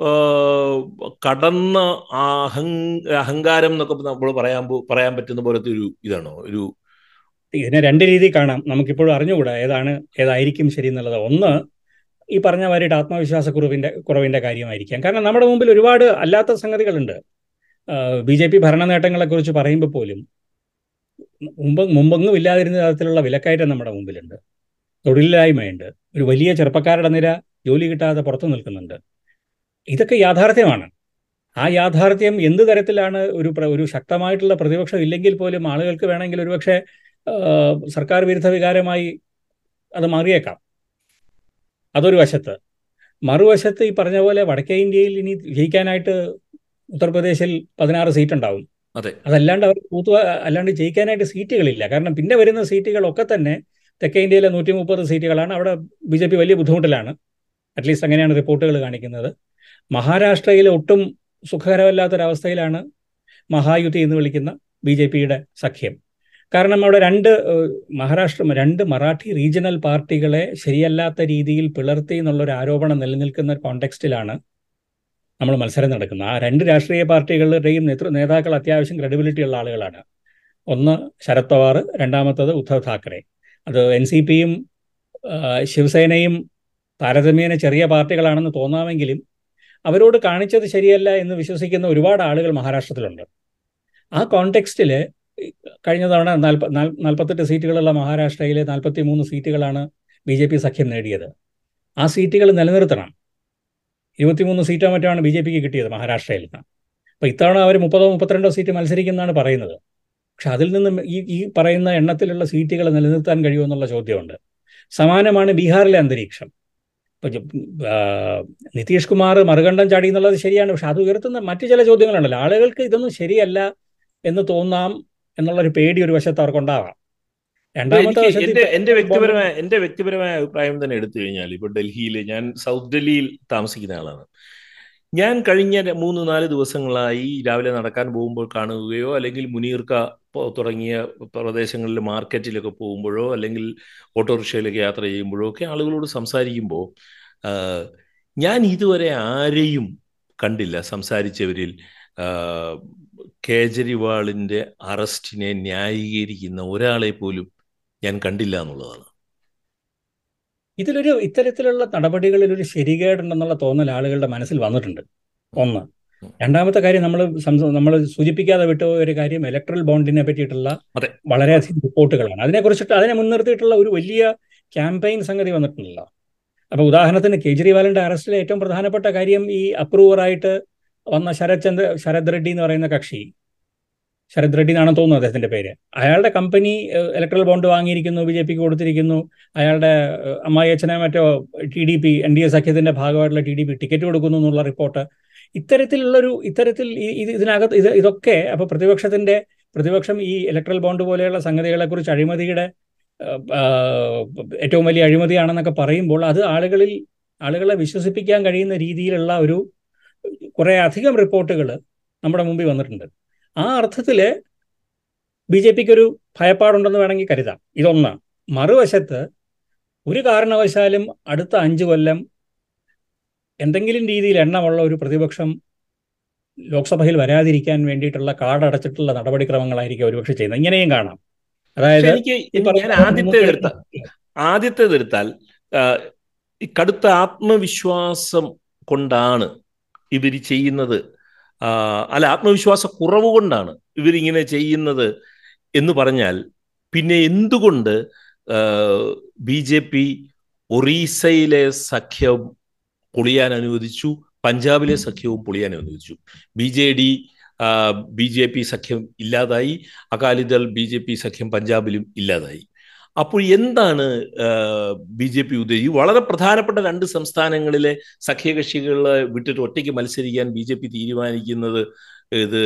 കടന്ന അഹങ് അഹങ്കാരം എന്നൊക്കെ നമ്മൾ പറയാൻ പറയാൻ പറ്റുന്ന പോലത്തെ ഒരു ഇതാണോ? ഒരു ഇതിനെ രണ്ട് രീതി കാണാം. നമുക്കിപ്പോഴും അറിഞ്ഞുകൂടാ ഏതാണ് ഏതായിരിക്കും ശരി എന്നുള്ളത്. ഒന്ന്, ഈ പറഞ്ഞ മാതിരിയിട്ട് ആത്മവിശ്വാസക്കുറവിൻ്റെ കുറവിൻ്റെ കാര്യമായിരിക്കാം. കാരണം നമ്മുടെ മുമ്പിൽ ഒരുപാട് അല്ലാത്ത സംഗതികളുണ്ട്. ബി ജെ പി ഭരണ നേട്ടങ്ങളെക്കുറിച്ച് പറയുമ്പോൾ പോലും മുമ്പ് മുമ്പൊന്നും ഇല്ലാതിരുന്ന തരത്തിലുള്ള വിലക്കയറ്റം നമ്മുടെ മുമ്പിലുണ്ട്, തൊഴിലില്ലായ്മയുണ്ട്, ഒരു വലിയ ചെറുപ്പക്കാരുടെ നിര ജോലി കിട്ടാതെ പുറത്തു നിൽക്കുന്നുണ്ട്. ഇതൊക്കെ യാഥാർത്ഥ്യമാണ്. ആ യാഥാർത്ഥ്യം എന്ത് തരത്തിലാണ് ഒരു ഒരു ശക്തമായിട്ടുള്ള പ്രതിപക്ഷം ഇല്ലെങ്കിൽ പോലും ആളുകൾക്ക് വേണമെങ്കിൽ ഒരുപക്ഷെ സർക്കാർ വിരുദ്ധ വികാരമായി അത് മാറിയേക്കാം. അതൊരു വശത്ത്. മറുവശത്ത് ഈ പറഞ്ഞ പോലെ വടക്കേ ഇന്ത്യയിൽ ഇനി ജയിക്കാനായിട്ട് ഉത്തർപ്രദേശിൽ പതിനാറ് സീറ്റ് ഉണ്ടാവും. അതെ. അതല്ലാണ്ട് അവർ കൂത്തു അല്ലാണ്ട് ജയിക്കാനായിട്ട് സീറ്റുകളില്ല. കാരണം പിന്നെ വരുന്ന സീറ്റുകളൊക്കെ തന്നെ തെക്കേ ഇന്ത്യയിലെ നൂറ്റി മുപ്പത് സീറ്റുകളാണ്. അവിടെ ബി ജെ പി വലിയ ബുദ്ധിമുട്ടിലാണ്. അറ്റ്ലീസ്റ്റ് അങ്ങനെയാണ് റിപ്പോർട്ടുകൾ കാണിക്കുന്നത്. മഹാരാഷ്ട്രയിൽ ഒട്ടും സുഖകരമല്ലാത്തൊരവസ്ഥയിലാണ് മഹായുതി എന്ന് വിളിക്കുന്ന ബി ജെ പിയുടെ സഖ്യം. കാരണം അവിടെ രണ്ട് മഹാരാഷ്ട്ര രണ്ട് മറാഠി റീജിയണൽ പാർട്ടികളെ ശരിയല്ലാത്ത രീതിയിൽ പിളർത്തി എന്നുള്ളൊരു ആരോപണം നിലനിൽക്കുന്ന കോണ്ടെക്സ്റ്റിലാണ് നമ്മൾ മത്സരം നടക്കുന്നത്. ആ രണ്ട് രാഷ്ട്രീയ പാർട്ടികളുടെയും നേതൃ നേതാക്കൾ അത്യാവശ്യം ക്രെഡിബിലിറ്റി ഉള്ള ആളുകളാണ്. ഒന്ന് ശരത് പവാർ, രണ്ടാമത്തത് ഉദ്ധവ് താക്കറെ. അത് എൻ സി പിയും ശിവസേനയും താരതമ്യേന ചെറിയ പാർട്ടികളാണെന്ന് തോന്നാമെങ്കിലും അവരോട് കാണിച്ചത് ശരിയല്ല എന്ന് വിശ്വസിക്കുന്ന ഒരുപാട് ആളുകൾ മഹാരാഷ്ട്രത്തിലുണ്ട്. ആ കോണ്ടെക്സ്റ്റിൽ കഴിഞ്ഞ തവണ നാൽപ്പ നാൽപ്പത്തെട്ട് സീറ്റുകളുള്ള മഹാരാഷ്ട്രയിലെ നാൽപ്പത്തി മൂന്ന് സീറ്റുകളാണ് ബി ജെ പി സഖ്യം നേടിയത്. ആ സീറ്റുകൾ നിലനിർത്തണം. ഇരുപത്തിമൂന്ന് സീറ്റോ മറ്റാണ് ബി ജെ പിക്ക് കിട്ടിയത് മഹാരാഷ്ട്രയിൽ നിന്ന്. അപ്പോൾ ഇത്തവണ അവർ മുപ്പതോ മുപ്പത്തിരണ്ടോ സീറ്റ് മത്സരിക്കുന്നതാണ് പറയുന്നത്. പക്ഷെ അതിൽ നിന്നും ഈ ഈ പറയുന്ന എണ്ണത്തിലുള്ള സീറ്റുകൾ നിലനിർത്താൻ കഴിയുമെന്നുള്ള ചോദ്യമുണ്ട്. സമാനമാണ് ബീഹാറിലെ അന്തരീക്ഷം. ഇപ്പോൾ നിതീഷ് കുമാർ മറുകണ്ഠം ചാടി എന്നുള്ളത് ശരിയാണ്. പക്ഷെ അത് ഉയർത്തുന്ന മറ്റു ചില ചോദ്യങ്ങളുണ്ടല്ലോ. ആളുകൾക്ക് ഇതൊന്നും ശരിയല്ല എന്ന് തോന്നാം എന്നുള്ളൊരു പേടി ഒരു വശത്ത് അവർക്കുണ്ടാവാം. രണ്ടാമത്തെ എന്റെ എന്റെ വ്യക്തിപരമായ എന്റെ വ്യക്തിപരമായ അഭിപ്രായം തന്നെ എടുത്തു കഴിഞ്ഞാൽ, ഇപ്പോൾ ഡൽഹിയിൽ, ഞാൻ സൗത്ത് ഡൽഹിയിൽ താമസിക്കുന്ന ആളാണ്. ഞാൻ കഴിഞ്ഞ മൂന്ന് നാല് ദിവസങ്ങളായി രാവിലെ നടക്കാൻ പോകുമ്പോൾ കാണുകയോ അല്ലെങ്കിൽ മുനീർക്ക തുടങ്ങിയ പ്രദേശങ്ങളിൽ മാർക്കറ്റിലൊക്കെ പോകുമ്പോഴോ അല്ലെങ്കിൽ ഓട്ടോറിക്ഷയിലൊക്കെ യാത്ര ചെയ്യുമ്പോഴോ ഒക്കെ ആളുകളോട് സംസാരിക്കുമ്പോൾ ഞാൻ ഇതുവരെ ആരെയും കണ്ടില്ല സംസാരിച്ചവരിൽ കേജ്രിവാളിൻ്റെ അറസ്റ്റിനെ ന്യായീകരിക്കുന്ന ഒരാളെ പോലും ഞാൻ കണ്ടില്ല എന്നുള്ളതാണ്. ഇതിലൊരു ഇത്തരത്തിലുള്ള നടപടികളിൽ ഒരു ശരികേടുണ്ടെന്നുള്ള തോന്നൽ ആളുകളുടെ മനസ്സിൽ വന്നിട്ടുണ്ട്. ഒന്ന്. രണ്ടാമത്തെ കാര്യം, നമ്മൾ നമ്മൾ സൂചിപ്പിക്കാതെ വിട്ടുപോയ ഒരു കാര്യം ഇലക്ട്രൽ ബോണ്ടിനെ പറ്റിയിട്ടുള്ള വളരെയധികം റിപ്പോർട്ടുകളാണ്. അതിനെക്കുറിച്ചിട്ട് അതിനെ മുൻനിർത്തിയിട്ടുള്ള ഒരു വലിയ ക്യാമ്പയിൻ സംഗതി വന്നിട്ടുണ്ടല്ലോ. അപ്പോൾ ഉദാഹരണത്തിന് കേജ്രിവാളിൻ്റെ അറസ്റ്റിലെ ഏറ്റവും പ്രധാനപ്പെട്ട കാര്യം ഈ അപ്രൂവറായിട്ട് വന്ന ശരത് ചന്ദ്ര ശരത് റെഡ്ഡി എന്ന് പറയുന്ന കക്ഷി, ശരത് റെഡ്ഡി എന്നാണെന്ന് തോന്നുന്നു അദ്ദേഹത്തിൻ്റെ പേര്, അയാളുടെ കമ്പനി ഇലക്ട്രൽ ബോണ്ട് വാങ്ങിയിരിക്കുന്നു, ബി ജെ പിക്ക് കൊടുത്തിരിക്കുന്നു. അയാളുടെ അമ്മായി അച്ഛനെ മറ്റോ T D P N D A സഖ്യത്തിൻ്റെ ഭാഗമായിട്ടുള്ള ടി ഡി പി ടിക്കറ്റ് കൊടുക്കുന്നു എന്നുള്ള റിപ്പോർട്ട്, ഇത്തരത്തിലുള്ളൊരു ഇത്തരത്തിൽ ഇത് ഇതിനകത്ത് ഇത് ഇതൊക്കെ അപ്പോൾ പ്രതിപക്ഷത്തിൻ്റെ പ്രതിപക്ഷം ഈ ഇലക്ട്രൽ ബോണ്ട് പോലെയുള്ള സംഗതികളെക്കുറിച്ച് അഴിമതിയുടെ ഏറ്റവും വലിയ അഴിമതിയാണെന്നൊക്കെ പറയുമ്പോൾ അത് ആളുകളിൽ ആളുകളെ വിശ്വസിപ്പിക്കാൻ കഴിയുന്ന രീതിയിലുള്ള ഒരു കുറേ അധികം റിപ്പോർട്ടുകൾ നമ്മുടെ മുമ്പിൽ വന്നിട്ടുണ്ട്. ആ അർത്ഥത്തിൽ ബി ജെ പിക്ക് ഒരു ഭയപ്പാടുണ്ടെന്ന് വേണമെങ്കിൽ കരുതാം. ഇതൊന്ന്. മറുവശത്ത് ഒരു കാരണവശാലും അടുത്ത അഞ്ചു കൊല്ലം എന്തെങ്കിലും രീതിയിൽ എണ്ണമുള്ള ഒരു പ്രതിപക്ഷം ലോക്സഭയിൽ വരാതിരിക്കാൻ വേണ്ടിയിട്ടുള്ള കാർഡടച്ചിട്ടുള്ള നടപടിക്രമങ്ങളായിരിക്കും ഒരുപക്ഷെ ചെയ്യുന്നത്. ഇങ്ങനെയും കാണാം. അതായത് ഞാൻ ആദ്യത്തെ നിർത്താൽ ആദ്യത്തെ നിർത്താൽ ഈ കടുത്ത ആത്മവിശ്വാസം കൊണ്ടാണ് ഇവർ ചെയ്യുന്നത്, അല്ല ആത്മവിശ്വാസ കുറവ് കൊണ്ടാണ് ഇവരിങ്ങനെ ചെയ്യുന്നത് എന്ന് പറഞ്ഞാൽ പിന്നെ എന്തുകൊണ്ട് ബി ജെ പി ഒറീസയിലെ സഖ്യം പൊളിയാൻ അനുവദിച്ചു, പഞ്ചാബിലെ സഖ്യവും പൊളിയാൻ അനുവദിച്ചു? B J D B J P സഖ്യം ഇല്ലാതായി, അകാലിദൾ ബി ജെ പി സഖ്യം പഞ്ചാബിലും ഇല്ലാതായി. അപ്പോൾ എന്താണ് ബി ജെ പി ഉദ്ദേശിച്ചത്? വളരെ പ്രധാനപ്പെട്ട രണ്ട് സംസ്ഥാനങ്ങളിലെ സഖ്യകക്ഷികളെ വിട്ടിട്ട് ഒറ്റയ്ക്ക് മത്സരിക്കാൻ ബി ജെ പി തീരുമാനിക്കുന്നത് ഇത്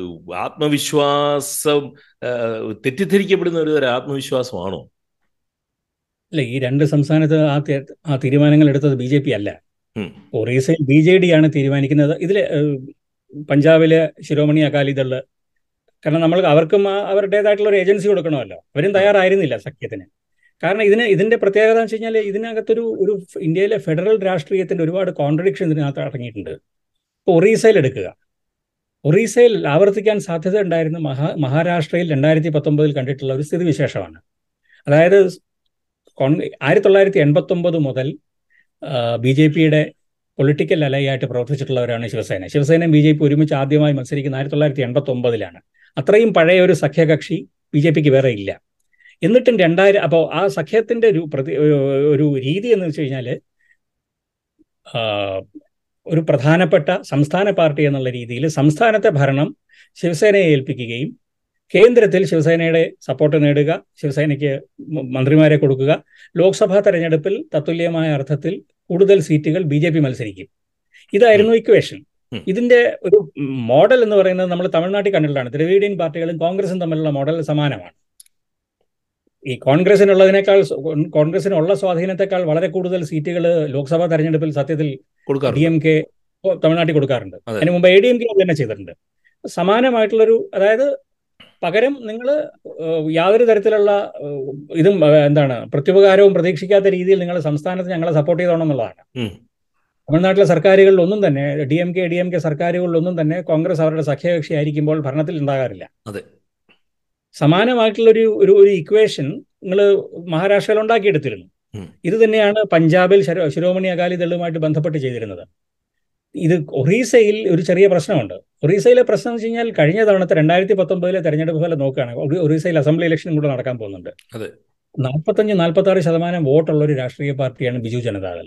ആത്മവിശ്വാസം തെറ്റിദ്ധരിക്കപ്പെടുന്ന ഒരു തരം ആത്മവിശ്വാസമാണോ? അല്ല, ഈ രണ്ട് സംസ്ഥാനത്ത് ആ ആ തീരുമാനങ്ങൾ എടുത്തത് ബി ജെ പി അല്ല. ഒറീസയിൽ ബി ജെ ഡി ആണ് തീരുമാനിക്കുന്നത്. ഇതിൽ പഞ്ചാബിലെ ശിരോമണി അകാലിദള്, കാരണം നമ്മൾ അവർക്കും അവരുടേതായിട്ടുള്ള ഒരു ഏജൻസി കൊടുക്കണമല്ലോ, അവരും തയ്യാറായിരുന്നില്ല സഖ്യത്തിന്. കാരണം ഇതിന് ഇതിൻ്റെ പ്രത്യേകത എന്ന് വെച്ച് കഴിഞ്ഞാൽ ഇതിനകത്തൊരു ഒരു ഇന്ത്യയിലെ ഫെഡറൽ രാഷ്ട്രീയത്തിൻ്റെ ഒരുപാട് കോൺട്രഡിക്ഷൻ ഇതിനകത്ത് അടങ്ങിയിട്ടുണ്ട്. ഇപ്പോൾ ഒറീസയിൽ എടുക്കുക, ഒറീസയിൽ ആവർത്തിക്കാൻ സാധ്യത ഉണ്ടായിരുന്ന മഹാ മഹാരാഷ്ട്രയിൽ രണ്ടായിരത്തി പത്തൊമ്പതിൽ കണ്ടിട്ടുള്ള ഒരു സ്ഥിതിവിശേഷമാണ്. അതായത് ആയിരത്തി തൊള്ളായിരത്തി എൺപത്തൊമ്പത് മുതൽ ബി ജെ പിയുടെ പൊളിറ്റിക്കൽ അലയായിട്ട് പ്രവർത്തിച്ചിട്ടുള്ളവരാണ് ശിവസേന. ശിവസേനയും ബി ജെ പി ഒരുമിച്ച് ആദ്യമായി മത്സരിക്കുന്ന ആയിരത്തി തൊള്ളായിരത്തി എൺപത്തി ഒമ്പതിലാണ്. അത്രയും പഴയ ഒരു സഖ്യകക്ഷി ബി ജെ പിക്ക് വേറെ ഇല്ല. എന്നിട്ടും രണ്ടായിരം അപ്പോൾ ആ സഖ്യത്തിൻ്റെ ഒരു പ്രതി ഒരു രീതി എന്ന് വെച്ച് കഴിഞ്ഞാൽ ഒരു പ്രധാനപ്പെട്ട സംസ്ഥാന പാർട്ടി എന്നുള്ള രീതിയിൽ സംസ്ഥാനത്തെ ഭരണം ശിവസേനയെ ഏൽപ്പിക്കുകയും കേന്ദ്രത്തിൽ ശിവസേനയുടെ സപ്പോർട്ട് നേടുക, ശിവസേനയ്ക്ക് മന്ത്രിമാരെ കൊടുക്കുക, ലോക്സഭാ തെരഞ്ഞെടുപ്പിൽ തത്തുല്യമായ അർത്ഥത്തിൽ കൂടുതൽ സീറ്റുകൾ ബി ജെ പി മത്സരിക്കും. ഇതായിരുന്നു ഇക്വേഷൻ. ഇതിന്റെ ഒരു മോഡൽ എന്ന് പറയുന്നത് നമ്മൾ തമിഴ്നാട്ടിൽ കണ്ടിട്ടുള്ളതാണ്. ദ്രവീഡിയൻ പാർട്ടികളും കോൺഗ്രസും തമ്മിലുള്ള മോഡൽ സമാനമാണ്. ഈ കോൺഗ്രസിനുള്ളതിനേക്കാൾ കോൺഗ്രസിനുള്ള സ്വാധീനത്തെക്കാൾ വളരെ കൂടുതൽ സീറ്റുകൾ ലോക്സഭാ തെരഞ്ഞെടുപ്പിൽ സത്യത്തിൽ ഡി എം കെ തമിഴ്നാട്ടിൽ കൊടുക്കാറുണ്ട്. അതിന് മുമ്പ് എ ഡി എം കെ തന്നെ ചെയ്തിട്ടുണ്ട്. സമാനമായിട്ടുള്ളൊരു, അതായത് പകരം നിങ്ങൾ യാതൊരു തരത്തിലുള്ള ഇതും എന്താണ് പ്രത്യുപകാരവും പ്രതീക്ഷിക്കാത്ത രീതിയിൽ നിങ്ങൾ സംസ്ഥാനത്ത് ഞങ്ങളെ സപ്പോർട്ട് ചെയ്തോണം എന്നുള്ളതാണ്. തമിഴ്നാട്ടിലെ സർക്കാരുകളിലൊന്നും തന്നെ D M K D M K സർക്കാരുകളിലൊന്നും തന്നെ കോൺഗ്രസ് അവരുടെ സഖ്യകക്ഷി ആയിരിക്കുമ്പോൾ ഭരണത്തിൽ ഉണ്ടാകാറില്ല. സമാനമായിട്ടുള്ളൊരു ഒരു ഒരു ഇക്വേഷൻ നിങ്ങൾ മഹാരാഷ്ട്രയിൽ ഉണ്ടാക്കിയെടുത്തിരുന്നു. ഇത് തന്നെയാണ് പഞ്ചാബിൽ ശിരോമണി അകാലിദളുമായിട്ട് ബന്ധപ്പെട്ട് ചെയ്തിരുന്നത്. ഇത് ഒറീസയിൽ ഒരു ചെറിയ പ്രശ്നമുണ്ട്. ഒറീസയിലെ പ്രശ്നം എന്ന് വെച്ച് കഴിഞ്ഞാൽ കഴിഞ്ഞ തവണത്തെ രണ്ടായിരത്തി പത്തൊമ്പതിലെ തെരഞ്ഞെടുപ്പ് ഫലം നോക്കുകയാണെങ്കിൽ ഒറീസയിൽ അസംബ്ലി ഇലക്ഷനും കൂടെ നടക്കാൻ പോകുന്നുണ്ട്. നാൽപ്പത്തഞ്ച് നാൽപ്പത്തി ആറ് ശതമാനം വോട്ടുള്ള ഒരു രാഷ്ട്രീയ പാർട്ടിയാണ് ബിജു ജനതാദൾ.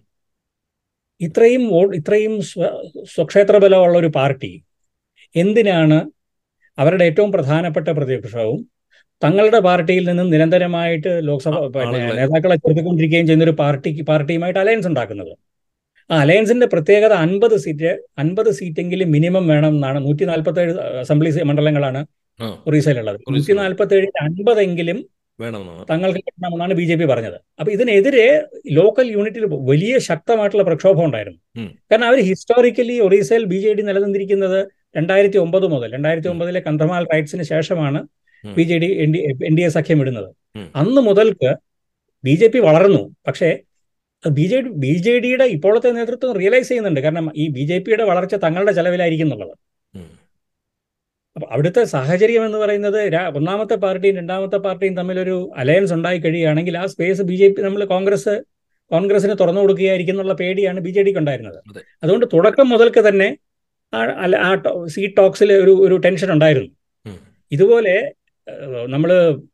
ഇത്രയും വോട്ട് ഇത്രയും സ്വക്ഷേത്ര ബലമുള്ള ഒരു പാർട്ടി എന്തിനാണ് അവരുടെ ഏറ്റവും പ്രധാനപ്പെട്ട പ്രതിപക്ഷവും തങ്ങളുടെ പാർട്ടിയിൽ നിന്നും നിരന്തരമായിട്ട് ലോക്സഭ നേതാക്കളെ ചേർത്തിക്കൊണ്ടിരിക്കുകയും ചെയ്യുന്ന ഒരു പാർട്ടിക്ക് പാർട്ടിയുമായിട്ട് അലയൻസ് ഉണ്ടാക്കുന്നത്? ആ അലയൻസിന്റെ പ്രത്യേകത അൻപത് സീറ്റ് അൻപത് സീറ്റെങ്കിലും മിനിമം വേണം എന്നാണ്. നൂറ്റി നാൽപ്പത്തി ഏഴ് അസംബ്ലി മണ്ഡലങ്ങളാണ് ഒറീസയിലുള്ളത്. നൂറ്റി നാൽപ്പത്തി ഏഴിൽ അൻപതെങ്കിലും തങ്ങൾക്ക് കിട്ടണമെന്നാണ് ബി ജെ പി പറഞ്ഞത്. അപ്പൊ ഇതിനെതിരെ ലോക്കൽ യൂണിറ്റിൽ വലിയ ശക്തമായിട്ടുള്ള പ്രക്ഷോഭം ഉണ്ടായിരുന്നു. കാരണം അവർ ഹിസ്റ്റോറിക്കലി ഒറീസയിൽ ബി ജെ ഡി നിലനിന്നിരിക്കുന്നത് രണ്ടായിരത്തി ഒമ്പത് മുതൽ രണ്ടായിരത്തി ഒമ്പതിലെ കന്ധമാൽ റൈറ്റ്സിന് ശേഷമാണ് B J D N D N D A സഖ്യം ഇടുന്നത്. അന്ന് മുതൽക്ക് ബി ജെ പി വളർന്നു. പക്ഷേ B J D B J ഡിയുടെ ഇപ്പോഴത്തെ നേതൃത്വം റിയലൈസ് ചെയ്യുന്നുണ്ട്. കാരണം ഈ ബി ജെ പിയുടെ വളർച്ച തങ്ങളുടെ ചെലവിലായിരിക്കും എന്നുള്ളത്. അപ്പൊ അവിടുത്തെ സാഹചര്യം എന്ന് പറയുന്നത് ഒന്നാമത്തെ പാർട്ടിയും രണ്ടാമത്തെ പാർട്ടിയും തമ്മിലൊരു അലയൻസ് ഉണ്ടായി കഴിയുകയാണെങ്കിൽ ആ സ്പേസ് ബി ജെ പി നമ്മൾ കോൺഗ്രസ് കോൺഗ്രസിന് തുറന്നു കൊടുക്കുകയായിരിക്കും എന്നുള്ള പേടിയാണ് ബി ജെ ഡിക്ക് ഉണ്ടായിരുന്നത്. അതുകൊണ്ട് തുടക്കം മുതൽക്ക് തന്നെ ആ സീറ്റ് ടോക്സിൽ ഒരു ഒരു ടെൻഷൻ ഉണ്ടായിരുന്നു. ഇതുപോലെ നമ്മൾ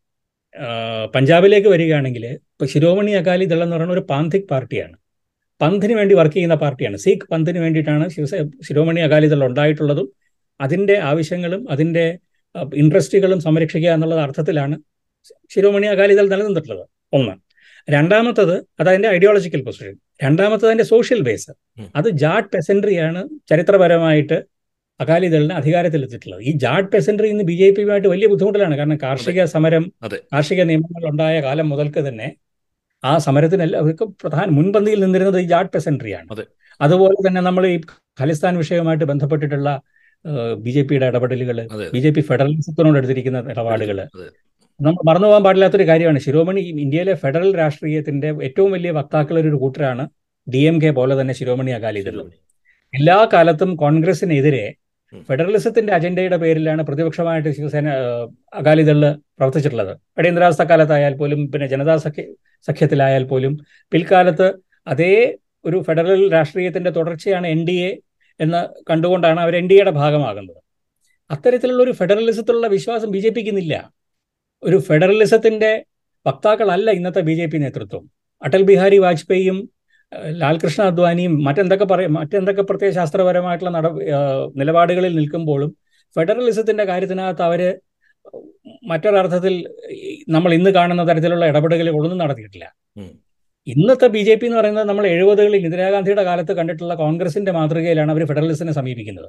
പഞ്ചാബിലേക്ക് വരികയാണെങ്കിൽ ഇപ്പോൾ ശിരോമണി അകാലിദൾ എന്ന് പറയുന്ന ഒരു പാന്തിക് പാർട്ടിയാണ്. പന്തിന് വേണ്ടി വർക്ക് ചെയ്യുന്ന പാർട്ടിയാണ്. സിഖ് പന്തിന് വേണ്ടിയിട്ടാണ് ശിവസേ ശിരോമണി അകാലിദൾ ഉണ്ടായിട്ടുള്ളതും അതിൻ്റെ ആവശ്യങ്ങളും അതിൻ്റെ ഇൻട്രസ്റ്റുകളും സംരക്ഷിക്കുക എന്നുള്ള അർത്ഥത്തിലാണ് ശിരോമണി അകാലിദൾ നിലനിന്നിട്ടുള്ളത്. ഒന്ന്. രണ്ടാമത്തത് അത് അതിൻ്റെ ഐഡിയോളജിക്കൽ പൊസിഷൻ. രണ്ടാമത്തത് അതിൻ്റെ സോഷ്യൽ ബേസ്. അത് ജാട്ട് പെസൻട്രിയാണ് ചരിത്രപരമായിട്ട് അകാലിദളിന് അധികാരത്തിലെത്തിയിട്ടുള്ളത്. ഈ ജാട്ട് പെസൻട്രി ഇന്ന് ബി ജെ പിയുമായിട്ട് വലിയ ബുദ്ധിമുട്ടിലാണ്. കാരണം കാർഷിക സമരം കാർഷിക നിയമങ്ങൾ ഉണ്ടായ കാലം മുതൽക്ക് തന്നെ ആ സമരത്തിനെല്ലാം അവർക്ക് പ്രധാന മുൻപന്തിയിൽ നിന്നിരുന്നത് ഈ ജാട്ട് പെസൻട്രിയാണ്. അതുപോലെ തന്നെ നമ്മൾ ഈ ഖലിസ്ഥാൻ വിഷയവുമായിട്ട് ബന്ധപ്പെട്ടിട്ടുള്ള ബി ജെ പിയുടെ ഇടപെടലുകൾ, ബി ജെ പി ഫെഡറലിസത്തിനോട് എടുത്തിരിക്കുന്ന ഇടപാടുകൾ നമ്മൾ മറന്നു പോകാൻ പാടില്ലാത്തൊരു കാര്യമാണ്. ശിരോമണി ഇന്ത്യയിലെ ഫെഡറൽ രാഷ്ട്രീയത്തിന്റെ ഏറ്റവും വലിയ വക്താക്കളൊരു ഒരു കൂട്ടരാണ് ഡി എം കെ പോലെ തന്നെ ശിരോമണി അകാലിദൾ. എല്ലാ കാലത്തും കോൺഗ്രസിനെതിരെ ഫെഡറലിസത്തിന്റെ അജണ്ടയുടെ പേരിലാണ് പ്രതിപക്ഷമായിട്ട് ശിവസേന അകാലിദള് പ്രവർത്തിച്ചിട്ടുള്ളത്. അടിയന്തരാവസ്ഥ കാലത്തായാൽ പോലും പിന്നെ ജനതാ സഖ്യ സഖ്യത്തിലായാൽ പോലും പിൽക്കാലത്ത് അതേ ഒരു ഫെഡറൽ രാഷ്ട്രീയത്തിന്റെ തുടർച്ചയാണ് എൻ ഡി എ എന്ന് കണ്ടുകൊണ്ടാണ് അവർ എൻ ഡി എയുടെ ഭാഗമാകുന്നത്. അത്തരത്തിലുള്ള ഒരു ഫെഡറലിസത്തിലുള്ള വിശ്വാസം ബി ജെ പിക്ക് ഇന്നില്ല. ഒരു ഫെഡറലിസത്തിന്റെ വക്താക്കളല്ല ഇന്നത്തെ ബി ജെ പി നേതൃത്വം. അടൽ ബിഹാരി വാജ്പേയിയും ലാൽകൃഷ്ണ അദ്വാനിയും മറ്റെന്തൊക്കെ പറയും മറ്റെന്തൊക്കെ പ്രത്യയശാസ്ത്രപരമായിട്ടുള്ള നട നിലപാടുകളിൽ നിൽക്കുമ്പോഴും ഫെഡറലിസത്തിന്റെ കാര്യത്തിനകത്ത് അവര് മറ്റൊരർത്ഥത്തിൽ നമ്മൾ ഇന്ന് കാണുന്ന തരത്തിലുള്ള ഇടപെടലുകൾ ഒന്നും നടത്തിയിട്ടില്ല. ഇന്നത്തെ ബി ജെ പി എന്ന് പറയുന്നത് നമ്മൾ എഴുപതുകളിൽ ഇന്ദിരാഗാന്ധിയുടെ കാലത്ത് കണ്ടിട്ടുള്ള കോൺഗ്രസിന്റെ മാതൃകയിലാണ് അവർ ഫെഡറലിസത്തിനെ സമീപിക്കുന്നത്.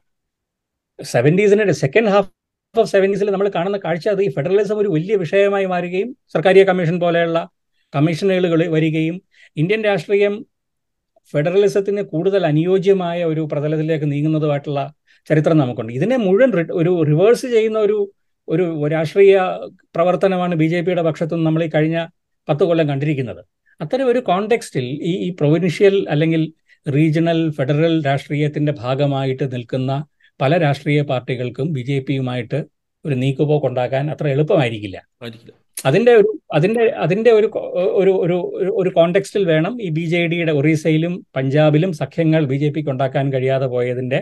സെവൻറ്റീസിന്റെ സെക്കൻഡ് ഹാഫ് ഓഫ് സെവൻറ്റീസിൽ നമ്മൾ കാണുന്ന കാഴ്ച അത് ഈ ഫെഡറലിസം ഒരു വലിയ വിഷയമായി മാറുകയും സർക്കാരിയ കമ്മീഷൻ പോലെയുള്ള കമ്മീഷനുകൾ വരികയും ഇന്ത്യൻ രാഷ്ട്രീയം ഫെഡറലിസത്തിന് കൂടുതൽ അനുയോജ്യമായ ഒരു പ്രതലത്തിലേക്ക് നീങ്ങുന്നതുമായിട്ടുള്ള ചരിത്രം നമുക്കുണ്ട്. ഇതിനെ മുഴുവൻ ഒരു റിവേഴ്സ് ചെയ്യുന്ന ഒരു ഒരു രാഷ്ട്രീയ പ്രവർത്തനമാണ് ബി ജെ പിയുടെ പക്ഷത്തുനിന്ന് നമ്മൾ ഈ കഴിഞ്ഞ പത്ത് കൊല്ലം കണ്ടിരിക്കുന്നത്. അത്തരം ഒരു കോണ്ടെക്സ്റ്റിൽ ഈ ഈ പ്രൊവിൻഷ്യൽ അല്ലെങ്കിൽ റീജിയണൽ ഫെഡറൽ രാഷ്ട്രീയത്തിന്റെ ഭാഗമായിട്ട് നിൽക്കുന്ന പല രാഷ്ട്രീയ പാർട്ടികൾക്കും ബി ജെ പിയുമായിട്ട് ഒരു നീക്കുപോക്ക് ഉണ്ടാക്കാൻ അത്ര എളുപ്പമായിരിക്കില്ല. അതിന്റെ ഒരു അതിന്റെ അതിന്റെ ഒരു ഒരു ഒരു ഒരു കോണ്ടെക്സ്റ്റിൽ വേണം ഈ ബി ജെ ഡിയുടെ ഒറീസയിലും പഞ്ചാബിലും സഖ്യങ്ങൾ ബി ജെ പിക്ക് ഉണ്ടാക്കാൻ കഴിയാതെ പോയതിന്റെ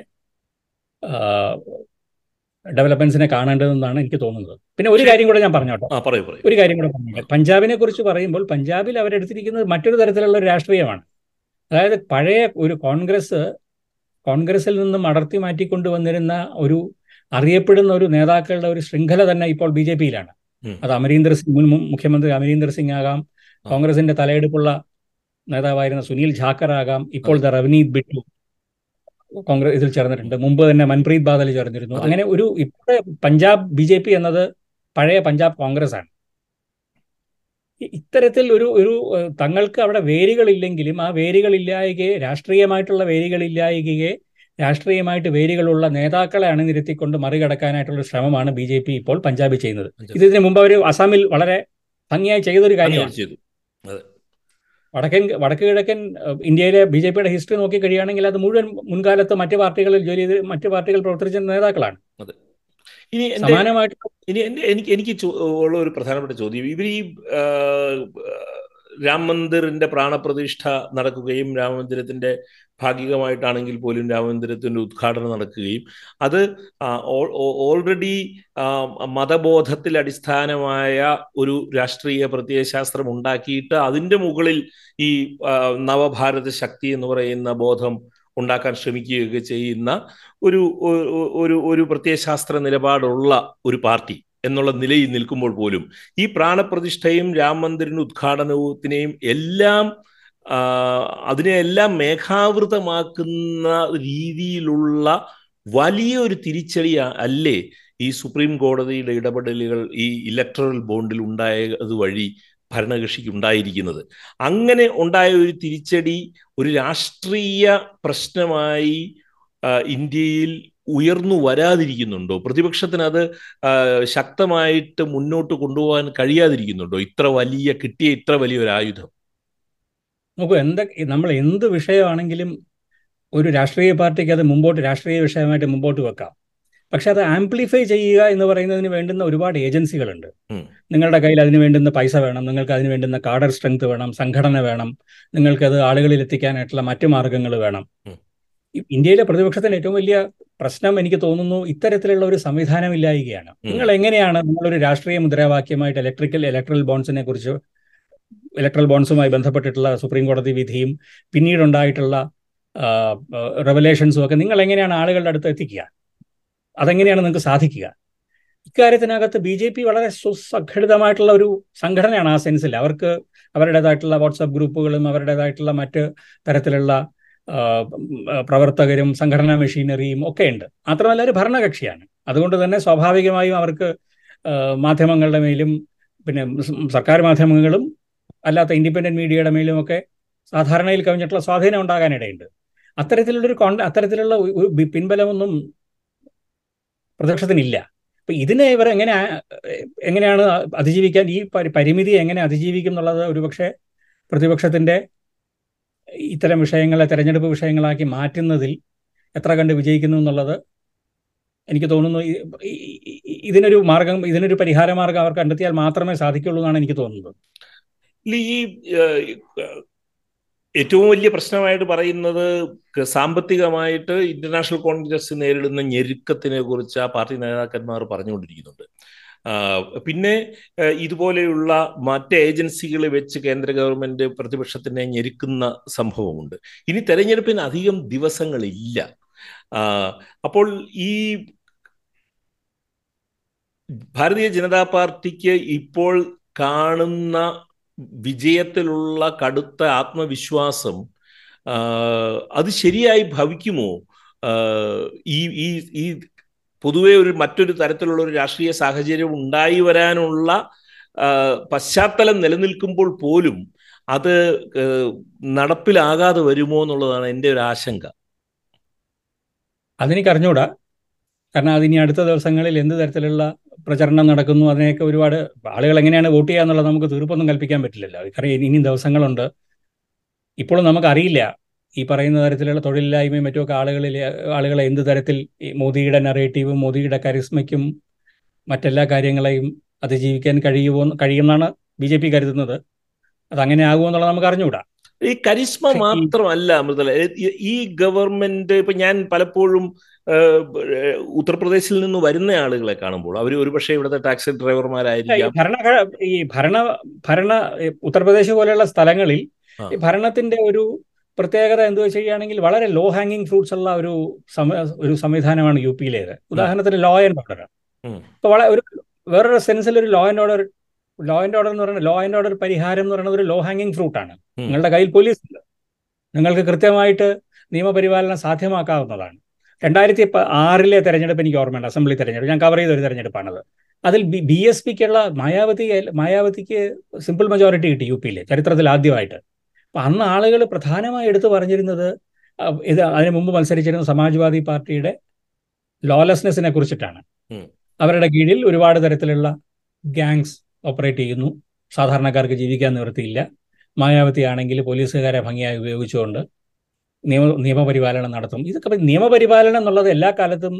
ഡെവലപ്മെന്റ്സിനെ കാണേണ്ടതെന്നാണ് എനിക്ക് തോന്നുന്നത്. പിന്നെ ഒരു കാര്യം കൂടെ ഞാൻ പറഞ്ഞോട്ടോ ഒരു കാര്യം കൂടെ പറഞ്ഞോട്ടെ പഞ്ചാബിനെ കുറിച്ച് പറയുമ്പോൾ പഞ്ചാബിൽ അവരെടുത്തിരിക്കുന്നത് മറ്റൊരു തരത്തിലുള്ള ഒരു രാഷ്ട്രീയമാണ്. അതായത് പഴയ ഒരു കോൺഗ്രസ് കോൺഗ്രസിൽ നിന്നും അടർത്തി മാറ്റിക്കൊണ്ടുവന്നിരുന്ന ഒരു അറിയപ്പെടുന്ന ഒരു നേതാക്കളുടെ ഒരു ശൃംഖല തന്നെ ഇപ്പോൾ ബി ജെ പിയിലാണ്. അത് അമരീന്ദർ സിംഗ് മുൻ മുഖ്യമന്ത്രി അമരീന്ദർ സിംഗ് ആകാം, കോൺഗ്രസിന്റെ തലയെടുപ്പുള്ള നേതാവായിരുന്ന സുനിൽ ഝാക്കർ ആകാം, ഇപ്പോൾ ദ റവനീത് ബിട്ടു കോൺഗ്രസ് ഇതിൽ ചേർന്നിട്ടുണ്ട്. മുമ്പ് തന്നെ മൻപ്രീത് ബാദൽ ചേർന്നിരുന്നു. അങ്ങനെ ഒരു ഇപ്പോഴത്തെ പഞ്ചാബ് ബി ജെ പി എന്നത് പഴയ പഞ്ചാബ് കോൺഗ്രസ് ആണ്. ഇത്തരത്തിൽ ഒരു ഒരു തങ്ങൾക്ക് അവിടെ വേരുകളില്ലെങ്കിലും ആ വേരുകളില്ലായകയെ, രാഷ്ട്രീയമായിട്ടുള്ള വേരുകളില്ലായകയെ രാഷ്ട്രീയമായിട്ട് വേരുകളുള്ള നേതാക്കളെ അണിനിരത്തിക്കൊണ്ട് മറികടക്കാനായിട്ടുള്ള ശ്രമമാണ് ബി ജെ പി ഇപ്പോൾ പഞ്ചാബിൽ ചെയ്യുന്നത്. ഇതിന് മുമ്പ് അവർ അസാമിൽ വളരെ ഭംഗിയായി ചെയ്തൊരു കാര്യമാണ്. വടക്കൻ വടക്ക് കിഴക്കൻ ഇന്ത്യയിലെ ബി ജെ പിയുടെ ഹിസ്റ്ററി നോക്കി കഴിയുകയാണെങ്കിൽ അത് മുഴുവൻ മുൻകാലത്ത് മറ്റു പാർട്ടികളിൽ ജോലി ചെയ്ത് മറ്റു പാർട്ടികൾ പ്രവർത്തിച്ച നേതാക്കളാണ്. ഇനി സമാനമായിട്ട് ഇനി എനിക്ക് എനിക്ക് ഉള്ള ഒരു പ്രധാനപ്പെട്ട ചോദ്യം, ഇവർ ഈ രാം മന്ദിറിന്റെ പ്രാണപ്രതിഷ്ഠ നടക്കുകയും രാമമന്ദിരത്തിന്റെ ഭാഗികമായിട്ടാണെങ്കിൽ പോലും രാമമന്ദിരത്തിന്റെ ഉദ്ഘാടനം നടക്കുകയും അത് ഓൾറെഡി മതബോധത്തിൽ അടിസ്ഥാനമായ ഒരു രാഷ്ട്രീയ പ്രത്യയശാസ്ത്രം ഉണ്ടാക്കിയിട്ട് അതിൻ്റെ മുകളിൽ ഈ നവഭാരത ശക്തി എന്ന് പറയുന്ന ബോധം ഉണ്ടാക്കാൻ ശ്രമിക്കുകയൊക്കെ ചെയ്യുന്ന ഒരു ഒരു ഒരു പ്രത്യയശാസ്ത്ര നിലപാടുള്ള ഒരു പാർട്ടി എന്നുള്ള നിലയിൽ നിൽക്കുമ്പോൾ പോലും ഈ പ്രാണപ്രതിഷ്ഠയും രാം മന്ദിറിന്റെ ഉദ്ഘാടനത്തിനെയും എല്ലാം അതിനെയെല്ലാം മേഘാവൃതമാക്കുന്ന രീതിയിലുള്ള വലിയൊരു തിരിച്ചടി അല്ലേ ഈ സുപ്രീം കോടതിയുടെ ഇടപെടലുകൾ ഈ ഇലക്ടറൽ ബോണ്ടിൽ ഉണ്ടായത് വഴി ഭരണകക്ഷിക്ക് ഉണ്ടായിരിക്കുന്നത്? അങ്ങനെ ഉണ്ടായ ഒരു തിരിച്ചടി ഒരു രാഷ്ട്രീയ പ്രശ്നമായി ഇന്ത്യയിൽ ഉയർന്നു വരാതിരിക്കുന്നുണ്ടോ? പ്രതിപക്ഷത്തിന് അത് ശക്തമായിട്ട് മുന്നോട്ട് കൊണ്ടുപോകാൻ കഴിയാതിരിക്കുന്നുണ്ടോ? ഇത്ര വലിയ കിട്ടിയ ഇത്ര വലിയൊരു ആയുധം. നോക്കൂ, എന്തൊക്കെ നമ്മൾ എന്ത് വിഷയമാണെങ്കിലും ഒരു രാഷ്ട്രീയ പാർട്ടിക്ക് അത് മുമ്പോട്ട് രാഷ്ട്രീയ വിഷയമായിട്ട് മുമ്പോട്ട് വെക്കാം. പക്ഷെ അത് ആംപ്ലിഫൈ ചെയ്യുക എന്ന് പറയുന്നതിന് വേണ്ടുന്ന ഒരുപാട് ഏജൻസികളുണ്ട്. നിങ്ങളുടെ കയ്യിൽ അതിന് വേണ്ടുന്ന പൈസ വേണം, നിങ്ങൾക്ക് അതിന് വേണ്ടുന്ന കാഡർ സ്ട്രെങ്ത് വേണം, സംഘടന വേണം, നിങ്ങൾക്കത് ആളുകളിൽ എത്തിക്കാനായിട്ടുള്ള മറ്റു മാർഗങ്ങൾ വേണം. ഇന്ത്യയിലെ പ്രതിപക്ഷത്തിന്റെ ഏറ്റവും വലിയ പ്രശ്നം എനിക്ക് തോന്നുന്നു ഇത്തരത്തിലുള്ള ഒരു സംവിധാനം ഇല്ലായികയാണ്. നിങ്ങൾ എങ്ങനെയാണ് നിങ്ങളൊരു രാഷ്ട്രീയ മുദ്രാവാക്യമായിട്ട് ഇലക്ട്രിക്കൽ ഇലക്ട്രൽ ബോൺസിനെ കുറിച്ച് ഇലക്ട്രൽ ബോൺസുമായി ബന്ധപ്പെട്ടിട്ടുള്ള സുപ്രീം കോടതി വിധിയും പിന്നീടുണ്ടായിട്ടുള്ള റെവലേഷൻസും ഒക്കെ നിങ്ങൾ എങ്ങനെയാണ് ആളുകളുടെ അടുത്ത് എത്തിക്കുക? അതെങ്ങനെയാണ് നിങ്ങൾക്ക് സാധിക്കുക? ഇക്കാര്യത്തിനകത്ത് ബി ജെ പി വളരെ സുസംഘടിതമായിട്ടുള്ള ഒരു സംഘടനയാണ്. ആ സെൻസിൽ അവർക്ക് അവരുടേതായിട്ടുള്ള വാട്സപ്പ് ഗ്രൂപ്പുകളും അവരുടേതായിട്ടുള്ള മറ്റ് തരത്തിലുള്ള പ്രവർത്തകരും സംഘടനാ മെഷീനറിയും ഒക്കെ ഉണ്ട്. മാത്രമല്ല ഒരു ഭരണകക്ഷിയാണ്. അതുകൊണ്ട് തന്നെ സ്വാഭാവികമായും അവർക്ക് മാധ്യമങ്ങളുടെ മേലും പിന്നെ സർക്കാർ മാധ്യമങ്ങളും അല്ലാത്ത ഇൻഡിപെൻഡന്റ് മീഡിയയുടെ മേലും ഒക്കെ സാധാരണയിൽ കവിഞ്ഞിട്ടുള്ള സ്വാധീനം ഉണ്ടാകാനിടയുണ്ട്. അത്തരത്തിലുള്ളൊരു കോൺ അത്തരത്തിലുള്ള ഒരു പിൻബലമൊന്നും പ്രതിപക്ഷത്തിനില്ല. അപ്പൊ ഇതിനെ ഇവർ എങ്ങനെ എങ്ങനെയാണ് അതിജീവിക്കാൻ, ഈ പരിമിതി എങ്ങനെ അതിജീവിക്കും എന്നുള്ളത് ഒരുപക്ഷെ പ്രതിപക്ഷത്തിന്റെ ഇത്തരം വിഷയങ്ങളെ തെരഞ്ഞെടുപ്പ് വിഷയങ്ങളാക്കി മാറ്റുന്നതിൽ എത്ര കണ്ട് വിജയിക്കുന്നു എന്നുള്ളത് എനിക്ക് തോന്നുന്നു. ഇതിനൊരു മാർഗം ഇതിനൊരു പരിഹാര മാർഗം അവർ കണ്ടെത്തിയാൽ മാത്രമേ സാധിക്കുള്ളൂ എന്നാണ് എനിക്ക് തോന്നുന്നത്. ഈ ഏറ്റവും വലിയ പ്രശ്നമായിട്ട് പറയുന്നത് സാമ്പത്തികമായിട്ട് ഇന്റർനാഷണൽ കോൺഗ്രസ് നേരിടുന്ന ഞെരുക്കത്തിനെ കുറിച്ച് ആ പാർട്ടി നേതാക്കന്മാർ പറഞ്ഞുകൊണ്ടിരിക്കുന്നുണ്ട്. പിന്നെ ഇതുപോലെയുള്ള മറ്റ് ഏജൻസികളെ വെച്ച് കേന്ദ്ര ഗവൺമെന്റ് പ്രതിപക്ഷത്തിനെ ഞെരുക്കുന്ന സംഭവമുണ്ട്. ഇനി തെരഞ്ഞെടുപ്പിന് അധികം ദിവസങ്ങളില്ല. അപ്പോൾ ഈ ഭാരതീയ ജനതാ പാർട്ടിക്ക് ഇപ്പോൾ കാണുന്ന വിജയത്തിലുള്ള കടുത്ത ആത്മവിശ്വാസം അത് ശരിയായി ഭവിക്കുമോ? ഈ ഈ ഈ പൊതുവെ ഒരു മറ്റൊരു തരത്തിലുള്ള ഒരു രാഷ്ട്രീയ സാഹചര്യം ഉണ്ടായി വരാനുള്ള പശ്ചാത്തലം നിലനിൽക്കുമ്പോൾ പോലും അത് നടപ്പിലാകാതെ വരുമോ എന്നുള്ളതാണ് എൻ്റെ ഒരു ആശങ്ക. അതെനിക്ക് അറിഞ്ഞൂടാ. കാരണം അതിനി അടുത്ത ദിവസങ്ങളിൽ എന്ത് തരത്തിലുള്ള പ്രചരണം നടക്കുന്നു, അതിനെയൊക്കെ ഒരുപാട് ആളുകൾ എങ്ങനെയാണ് വോട്ട് ചെയ്യുക എന്നുള്ളത് നമുക്ക് തീർപ്പൊന്നും കൽപ്പിക്കാൻ പറ്റില്ലല്ലോ. കാരണം ഇനിയും ദിവസങ്ങളുണ്ട്. ഇപ്പോഴും നമുക്കറിയില്ല ഈ പറയുന്ന തരത്തിലുള്ള തൊഴിലില്ലായ്മയും മറ്റുമൊക്കെ ആളുകളിൽ ആളുകളെ എന്ത് തരത്തിൽ മോദിയുടെ നറേറ്റീവും മോദിയുടെ കരിസ്മയ്ക്കും മറ്റെല്ലാ കാര്യങ്ങളെയും അതിജീവിക്കാൻ കഴിയുമോ കഴിയുമെന്നാണ് ബി ജെ പി കരുതുന്നത്. അതങ്ങനെ ആകുമെന്നുള്ളത് നമുക്ക് അറിഞ്ഞുകൂടാ. ഈ കരിസ്മ മാത്രമല്ല അമൃതല, ഈ ഗവൺമെന്റ് ഇപ്പൊ ഞാൻ പലപ്പോഴും ഉത്തർപ്രദേശിൽ നിന്ന് വരുന്ന ആളുകളെ കാണുമ്പോൾ അവർ ഒരുപക്ഷെ ഇവിടുത്തെ ടാക്സി ഡ്രൈവർമാരായിരിക്കാം. ഭരണ ഈ ഭരണ ഭരണ ഉത്തർപ്രദേശ് പോലെയുള്ള സ്ഥലങ്ങളിൽ ഈ ഭരണത്തിന്റെ ഒരു പ്രത്യേകത എന്ത് വെച്ച് കഴിയുകയാണെങ്കിൽ വളരെ ലോ ഹാങ്ങിങ് ഫ്രൂട്ട്സ് ഉള്ള ഒരു ഒരു സംവിധാനമാണ് യു പിയിലേത്. ഉദാഹരണത്തിന് ലോ ആൻഡ് ഓർഡർ. ഇപ്പൊ വളരെ ഒരു വേറൊരു സെൻസിൽ ഒരു law and order law and order എന്ന് പറയുന്നത് ലോ ആൻഡ് ഓർഡർ പരിഹാരം എന്ന് പറയുന്നത് ഒരു ലോ ഹാങ്ങിങ് ഫ്രൂട്ടാണ്. നിങ്ങളുടെ കയ്യിൽ പോലീസ് ഉണ്ട്, നിങ്ങൾക്ക് കൃത്യമായിട്ട് നിയമപരിപാലനം സാധ്യമാക്കാവുന്നതാണ്. രണ്ടായിരത്തി ആറിലെ തെരഞ്ഞെടുപ്പ് എനിക്ക് ഓർമ്മയുണ്ട്, അസംബ്ലി തെരഞ്ഞെടുപ്പ്, ഞാൻ കവർ ചെയ്ത ഒരു തെരഞ്ഞെടുപ്പാണത്. അതിൽ ബി ബി എസ് പിക്കുള്ള മായാവതി മായാവതിക്ക് സിമ്പിൾ മെജോറിറ്റി കിട്ടി യു പിയിൽ, ചരിത്രത്തിൽ ആദ്യമായിട്ട്. അപ്പം അന്ന് ആളുകൾ പ്രധാനമായി എടുത്തു പറഞ്ഞിരുന്നത് ഇത് അതിനു മുമ്പ് മത്സരിച്ചിരുന്ന സമാജ്വാദി പാർട്ടിയുടെ ലോലെസ്നെസ്സിനെ കുറിച്ചിട്ടാണ്. അവരുടെ കീഴിൽ ഒരുപാട് തരത്തിലുള്ള ഗ്യാങ്സ് ഓപ്പറേറ്റ് ചെയ്യുന്നു, സാധാരണക്കാർക്ക് ജീവിക്കാൻ നിവൃത്തിയില്ല, മായാവതി ആണെങ്കിൽ പോലീസുകാരെ ഭംഗിയായി ഉപയോഗിച്ചുകൊണ്ട് നിയമ നിയമപരിപാലനം നടത്തും. ഇതൊക്കെ നിയമപരിപാലനം എന്നുള്ളത് എല്ലാ കാലത്തും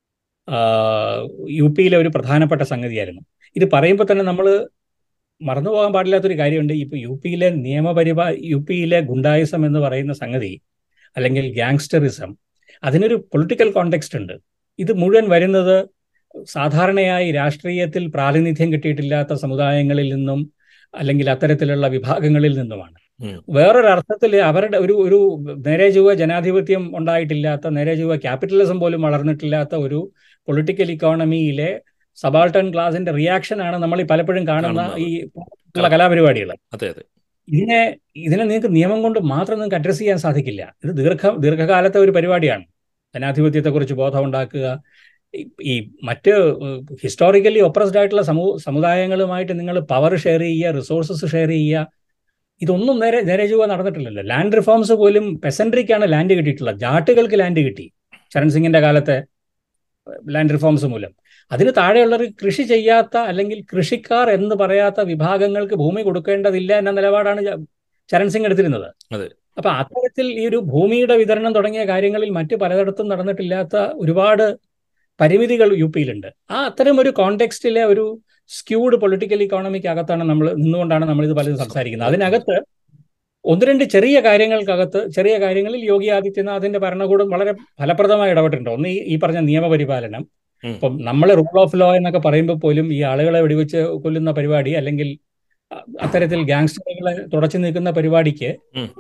യു പിയിലെ ഒരു പ്രധാനപ്പെട്ട സംഗതിയായിരുന്നു. ഇത് പറയുമ്പോൾ തന്നെ നമ്മൾ മറന്നു പോകാൻ പാടില്ലാത്തൊരു കാര്യമുണ്ട്. ഇപ്പോൾ യു പിയിലെ നിയമപരിപാ യു പിയിലെ ഗുണ്ടായിസം എന്ന് പറയുന്ന സംഗതി അല്ലെങ്കിൽ ഗ്യാങ്സ്റ്ററിസം, അതിനൊരു പൊളിറ്റിക്കൽ കോണ്ടെക്സ്റ്റ് ഉണ്ട്. ഇത് മുഴുവൻ വരുന്നത് സാധാരണയായി രാഷ്ട്രീയത്തിൽ പ്രാതിനിധ്യം കിട്ടിയിട്ടില്ലാത്ത സമുദായങ്ങളിൽ നിന്നും അല്ലെങ്കിൽ അത്തരത്തിലുള്ള വിഭാഗങ്ങളിൽ നിന്നുമാണ്. വേറൊരർത്ഥത്തിൽ അവരുടെ ഒരു ഒരു നേരെ ചൊവ്വ ജനാധിപത്യം ഉണ്ടായിട്ടില്ലാത്ത, നേരെ ചൊവ്വ ക്യാപിറ്റലിസം പോലും വളർന്നിട്ടില്ലാത്ത ഒരു പൊളിറ്റിക്കൽ ഇക്കോണമിയിലെ സബാൾട്ടൺ ക്ലാസിന്റെ റിയാക്ഷൻ ആണ് നമ്മൾ ഈ പലപ്പോഴും കാണുന്ന ഈ കലാപരിപാടികൾ. ഇതിനെ ഇതിനെ നിങ്ങൾക്ക് നിയമം കൊണ്ട് മാത്രം നിങ്ങൾക്ക് അഡ്രസ്സ് ചെയ്യാൻ സാധിക്കില്ല. ഇത് ദീർഘ ദീർഘകാലത്തെ ഒരു പരിപാടിയാണ്. ജനാധിപത്യത്തെക്കുറിച്ച് ബോധം ഉണ്ടാക്കുക, ഈ മറ്റ് ഹിസ്റ്റോറിക്കലി ഒപ്രസ്ഡ് ആയിട്ടുള്ള സമൂ സമുദായങ്ങളുമായിട്ട് നിങ്ങൾ പവർ ഷെയർ ചെയ്യുക, റിസോഴ്സസ് ഷെയർ ചെയ്യുക, ഇതൊന്നും നേരെ നേരെ ചൊവ്വ നടന്നിട്ടില്ലല്ലോ. ലാൻഡ് റിഫോംസ് പോലും പെസൻട്രിക്കാണ് ലാൻഡ് കിട്ടിയിട്ടുള്ളത്, ജാട്ടുകൾക്ക് ലാൻഡ് കിട്ടി ചരൺ സിംഗിന്റെ കാലത്തെ ലാൻഡ് റിഫോംസ് മൂലം. അതിന് താഴെയുള്ളവർ കൃഷി ചെയ്യാത്ത അല്ലെങ്കിൽ കൃഷിക്കാർ എന്ന് പറയാത്ത വിഭാഗങ്ങൾക്ക് ഭൂമി കൊടുക്കേണ്ടതില്ല എന്ന നിലപാടാണ് ചരൺ സിംഗ് എടുത്തിരുന്നത്. അപ്പൊ അത്തരത്തിൽ ഈ ഒരു ഭൂമിയുടെ വിതരണം തുടങ്ങിയ കാര്യങ്ങളിൽ മറ്റു പലയിടത്തും നടന്നിട്ടില്ലാത്ത ഒരുപാട് പരിമിതികൾ യു പിയിലുണ്ട്. ആ അത്തരം ഒരു കോണ്ടെക്സ്റ്റിലെ ഒരു സ്ക്യൂഡ് പൊളിറ്റിക്കൽ ഇക്കോണമിക്ക് അകത്താണ് നമ്മൾ നിന്നുകൊണ്ടാണ് നമ്മൾ ഇത് പലതും സംസാരിക്കുന്നത്. അതിനകത്ത് ഒന്ന് രണ്ട് ചെറിയ കാര്യങ്ങൾക്കകത്ത് ചെറിയ കാര്യങ്ങളിൽ യോഗി ആദിത്യനാഥിന്റെ ഭരണകൂടം വളരെ ഫലപ്രദമായി ഇടപെട്ടിട്ടുണ്ട്. ഒന്ന് ഈ പറഞ്ഞ നിയമപരിപാലനം. ഇപ്പം നമ്മൾ റൂൾ ഓഫ് ലോ എന്നൊക്കെ പറയുമ്പോൾ പോലും ഈ ആളുകളെ വെടിവെച്ച് കൊല്ലുന്ന പരിപാടി അല്ലെങ്കിൽ അത്തരത്തിൽ ഗാങ്സ്റ്ററുകളെ തുടച്ചു നീക്കുന്ന പരിപാടിക്ക്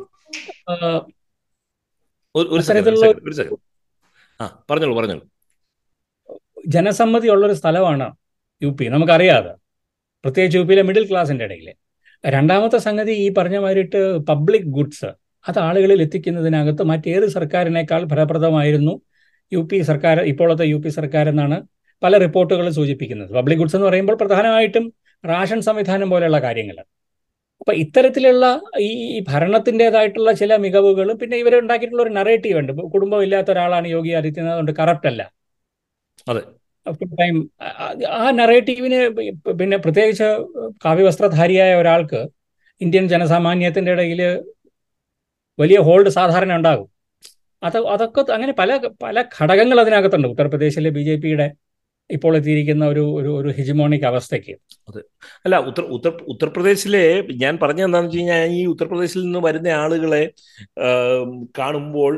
ജനസമ്മതി ഉള്ളൊരു സ്ഥലമാണ് യു പി, നമുക്കറിയാതെ, പ്രത്യേകിച്ച് യു പിയിലെ മിഡിൽ ക്ലാസിൻ്റെ ഇടയിൽ. രണ്ടാമത്തെ സംഗതി ഈ പറഞ്ഞ മാതിരിയിട്ട് പബ്ലിക് ഗുഡ്സ് അത് ആളുകളിൽ എത്തിക്കുന്നതിനകത്ത് മറ്റേത് സർക്കാരിനേക്കാൾ ഫലപ്രദമായിരുന്നു യു പി സർക്കാർ, ഇപ്പോഴത്തെ യു പി സർക്കാർ എന്നാണ് പല റിപ്പോർട്ടുകളും സൂചിപ്പിക്കുന്നത്. പബ്ലിക് ഗുഡ്സ് എന്ന് പറയുമ്പോൾ പ്രധാനമായിട്ടും റേഷൻ സംവിധാനം പോലെയുള്ള കാര്യങ്ങൾ. അപ്പം ഇത്തരത്തിലുള്ള ഈ ഭരണത്തിൻ്റെതായിട്ടുള്ള ചില മികവുകളും പിന്നെ ഇവരുണ്ടാക്കിയിട്ടുള്ള ഒരു നറേറ്റീവ് ഉണ്ട്. കുടുംബം ഇല്ലാത്ത ഒരാളാണ് യോഗി ആദിത്യനാഥ്, കൊണ്ട് കറപ്റ്റ് അല്ല. അതെ, ടൈം ആ നറേറ്റീവിന് പിന്നെ പ്രത്യേകിച്ച് കാവ്യവസ്ത്രധാരിയായ ഒരാൾക്ക് ഇന്ത്യൻ ജനസാമാന്യത്തിൻ്റെ ഇടയിൽ വലിയ ഹോൾഡ് സാധാരണ ഉണ്ടാകും. അത് അതൊക്കെ അങ്ങനെ പല പല ഘടകങ്ങൾ അതിനകത്തുണ്ട് ഉത്തർപ്രദേശിലെ ബി ജെ പിയുടെ ഇപ്പോൾ എത്തിയിരിക്കുന്ന ഒരു ഒരു ഒരു ഹിജിമോണിക് അവസ്ഥയ്ക്ക്. അതെ, അല്ല ഉത്തർ ഉത്തർ ഉത്തർപ്രദേശിലെ ഞാൻ പറഞ്ഞത് എന്താണെന്ന് വെച്ച് കഴിഞ്ഞാൽ, ഈ ഉത്തർപ്രദേശിൽ നിന്ന് വരുന്ന ആളുകളെ കാണുമ്പോൾ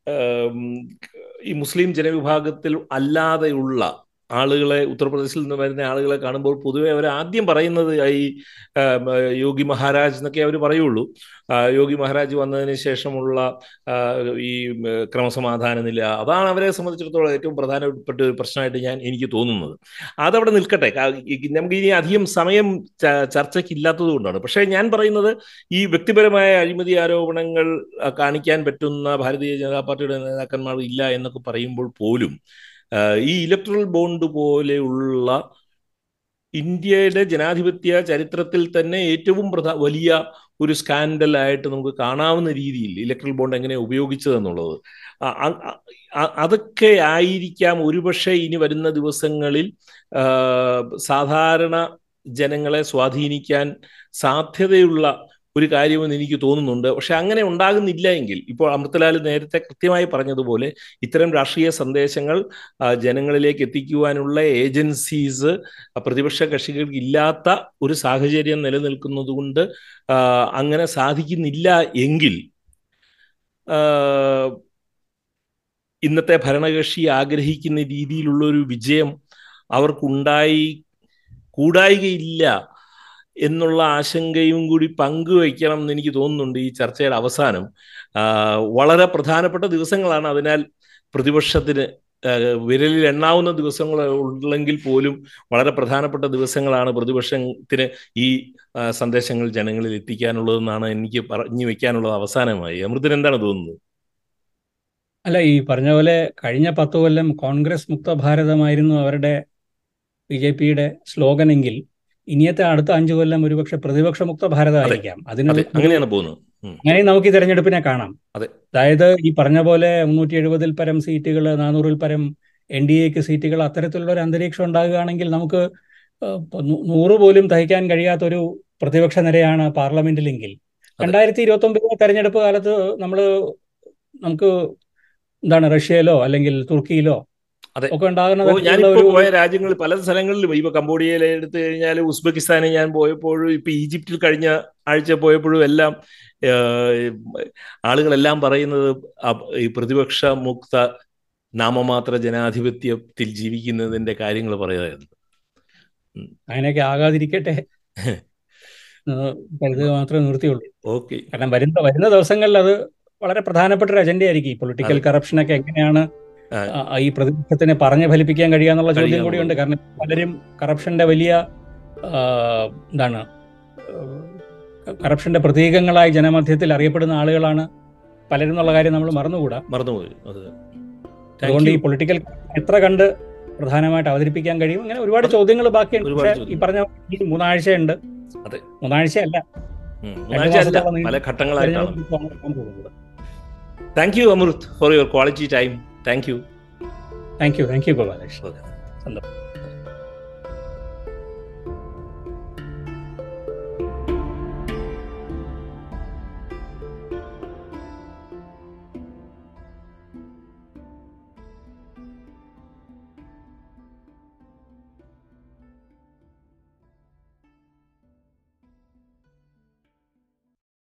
ഈ മുസ്ലിം ജനവിഭാഗത്തിൽ അല്ലാതെയുള്ള ആളുകളെ, ഉത്തർപ്രദേശിൽ നിന്ന് വരുന്ന ആളുകളെ കാണുമ്പോൾ പൊതുവെ അവർ ആദ്യം പറയുന്നത് ഈ യോഗി മഹാരാജ് എന്നൊക്കെ അവർ പറയുള്ളൂ. യോഗി മഹാരാജ് വന്നതിന് ശേഷമുള്ള ഈ ക്രമസമാധാന നില, അതാണ് അവരെ സംബന്ധിച്ചിടത്തോളം ഏറ്റവും പ്രധാനപ്പെട്ട ഒരു പ്രശ്നമായിട്ട് ഞാൻ എനിക്ക് തോന്നുന്നത്. അതവിടെ നിൽക്കട്ടെ, നമുക്ക് ഇനി അധികം സമയം ചർച്ചയ്ക്ക് ഇല്ലാത്തത് കൊണ്ടാണ്. പക്ഷേ ഞാൻ പറയുന്നത്, ഈ വ്യക്തിപരമായ അഴിമതി ആരോപണങ്ങൾ കാണിക്കാൻ പറ്റുന്ന ഭാരതീയ ജനതാ പാർട്ടിയുടെ നേതാക്കന്മാർ ഇല്ല എന്നൊക്കെ പറയുമ്പോൾ പോലും ഈ ഇലക്ട്രൽ ബോണ്ട് പോലെയുള്ള ഇന്ത്യയുടെ ജനാധിപത്യ ചരിത്രത്തിൽ തന്നെ ഏറ്റവും പ്രധാ വലിയ ഒരു സ്കാൻഡലായിട്ട് നമുക്ക് കാണാവുന്ന രീതിയിൽ ഇലക്ട്രൽ ബോണ്ട് എങ്ങനെ ഉപയോഗിച്ചതെന്നുള്ളത്, അതൊക്കെ ആയിരിക്കാം ഒരുപക്ഷെ ഇനി വരുന്ന ദിവസങ്ങളിൽ സാധാരണ ജനങ്ങളെ സ്വാധീനിക്കാൻ സാധ്യതയുള്ള ഒരു കാര്യമെന്ന് എനിക്ക് തോന്നുന്നുണ്ട്. പക്ഷെ അങ്ങനെ ഉണ്ടാകുന്നില്ല എങ്കിൽ, ഇപ്പോൾ അമൃതലാൽ നേരത്തെ കൃത്യമായി പറഞ്ഞതുപോലെ, ഇത്തരം രാഷ്ട്രീയ സന്ദേശങ്ങൾ ജനങ്ങളിലേക്ക് എത്തിക്കുവാനുള്ള ഏജൻസീസ് പ്രതിപക്ഷ കക്ഷികൾക്ക് ഇല്ലാത്ത ഒരു സാഹചര്യം നിലനിൽക്കുന്നത് കൊണ്ട് അങ്ങനെ സാധിക്കുന്നില്ല എങ്കിൽ ഇന്നത്തെ ഭരണകക്ഷി ആഗ്രഹിക്കുന്ന രീതിയിലുള്ളൊരു വിജയം അവർക്കുണ്ടായി കൂടായികയില്ല എന്നുള്ള ആശങ്കയും കൂടി പങ്കുവയ്ക്കണം എന്ന് എനിക്ക് തോന്നുന്നുണ്ട്. ഈ ചർച്ചയുടെ അവസാനം വളരെ പ്രധാനപ്പെട്ട ദിവസങ്ങളാണ്. അതിനാൽ പ്രതിപക്ഷത്തിന് വിരലിൽ എണ്ണാവുന്ന ദിവസങ്ങൾ ഉള്ളെങ്കിൽ പോലും വളരെ പ്രധാനപ്പെട്ട ദിവസങ്ങളാണ് പ്രതിപക്ഷത്തിന് ഈ സന്ദേശങ്ങൾ ജനങ്ങളിൽ എത്തിക്കാനുള്ളതെന്നാണ് എനിക്ക് പറഞ്ഞു വയ്ക്കാനുള്ളത്. അവസാനമായി അമൃതന് എന്താണ് തോന്നുന്നത്? അല്ല, ഈ പറഞ്ഞ പോലെ കഴിഞ്ഞ പത്ത് കൊല്ലം കോൺഗ്രസ് മുക്ത ഭാരതമായിരുന്നു അവരുടെ ബി ജെ പിയുടെ സ്ലോഗനെങ്കിൽ ഇനിയത്തെ അടുത്ത അഞ്ചു കൊല്ലം ഒരുപക്ഷെ പ്രതിപക്ഷ മുക്ത ഭാരതമായിരിക്കാം. അതിന് അതെ, ഒരു അങ്ങനെയാണ് പോകുന്നത്. ഉം. അങ്ങനെയും നമുക്ക് ഈ തെരഞ്ഞെടുപ്പിനെ കാണാം. അതെ. അതായത് ഈ പറഞ്ഞ പോലെ മുന്നൂറ്റി എഴുപതിൽ പരം സീറ്റുകൾ, നാനൂറിൽ പരം എൻ ഡി എക്ക് സീറ്റുകൾ, അത്തരത്തിലുള്ള ഒരു അന്തരീക്ഷം ഉണ്ടാകുകയാണെങ്കിൽ നമുക്ക് ഏഹ്, ഇപ്പൊ നൂ- നൂറ് പോലും തയ്ക്കാൻ കഴിയാത്തൊരു പ്രതിപക്ഷ നിരയാണ് പാർലമെന്റിലെങ്കിൽ അതെ. രണ്ടായിരത്തി ഇരുപത്തി ഒമ്പതിലെ തെരഞ്ഞെടുപ്പ് കാലത്ത് നമ്മൾ നമുക്ക് എന്താണ് റഷ്യയിലോ അല്ലെങ്കിൽ തുർക്കിയിലോ അതെ. ഒക്കെ ഉണ്ടാകുന്ന ഓ തരത്തിലുള്ള ഞാനിപ്പോ ഒരു പോയ രാജ്യങ്ങൾ പല സ്ഥലങ്ങളിലും, ഇപ്പൊ കംബോഡിയയിൽ എടുത്തു കഴിഞ്ഞാൽ, ഉസ്ബെക്കിസ്ഥാനിൽ ഞാൻ പോയപ്പോഴും, ഇപ്പൊ ഈജിപ്തിൽ കഴിഞ്ഞ ആഴ്ച പോയപ്പോഴും എല്ലാം ഏഹ്, ആളുകളെല്ലാം പറയുന്നത് അ- ഈ പ്രതിപക്ഷ മുക്ത നാമമാത്ര ജനാധിപത്യത്തിൽ ജീവിക്കുന്നതിന്റെ കാര്യങ്ങൾ പറയുമായിരുന്നു. ഉം. അങ്ങനെയൊക്കെ ആകാതിരിക്കട്ടെ എന്ന് കരുതുക മാത്രമേ നിർത്തിയുള്ളൂ. ഓക്കെ. കാരണം വരുന്ന വരുന്ന ദിവസങ്ങളിൽ അത് വളരെ പ്രധാനപ്പെട്ട ഒരു അജണ്ടയായിരിക്കും. ഈ പൊളിറ്റിക്കൽ അതെ. കറപ്ഷനൊക്കെ എങ്ങനെയാണ് ആ, ആ, ഈ പ്രതിപക്ഷത്തിനെ പറഞ്ഞ് ഫലിപ്പിക്കാൻ കഴിയാന്നുള്ള ചോദ്യം കഴിയാന്നുള്ളത്. കൂടിയുണ്ട്. കാരണം പലരും കറപ്ഷന്റെ വലിയ ആ, എന്താണ് കറപ്ഷന്റെ പ്രതീകങ്ങളായി ജനമധ്യത്തിൽ അറിയപ്പെടുന്ന ആളുകളാണ് പലരും എന്നുള്ള കാര്യം നമ്മൾ മറന്നുകൂടാ. മറന്നുപോയി. അത് താങ്ക് അതുകൊണ്ട് യു. ഈ പൊളിറ്റിക്കൽ എത്ര കണ്ട് പ്രധാനമായിട്ട് അവതരിപ്പിക്കാൻ കഴിയും, അങ്ങനെ ഒരുപാട് ചോദ്യങ്ങൾ ബാക്കിയുണ്ട്. ഒരുപാട് പക്ഷേ ഈ ചോദ്യം. പറഞ്ഞ ഈ മൂന്നാഴ്ചയുണ്ട്. അതെ. മൂന്നാഴ്ചയല്ല, ഉം. രണ്ട് മൂന്നാഴ്ച അല്ല, മാസത്തോളം നീണ്ട പല ഘട്ടങ്ങളായിട്ടാണ്. തെരഞ്ഞെടുപ്പാണ് നടക്കാൻ പോകുന്നത്. Thank you Amrit for your quality time. Thank you. Thank you thank you Gopalesh. Okay. സന്തോഷം.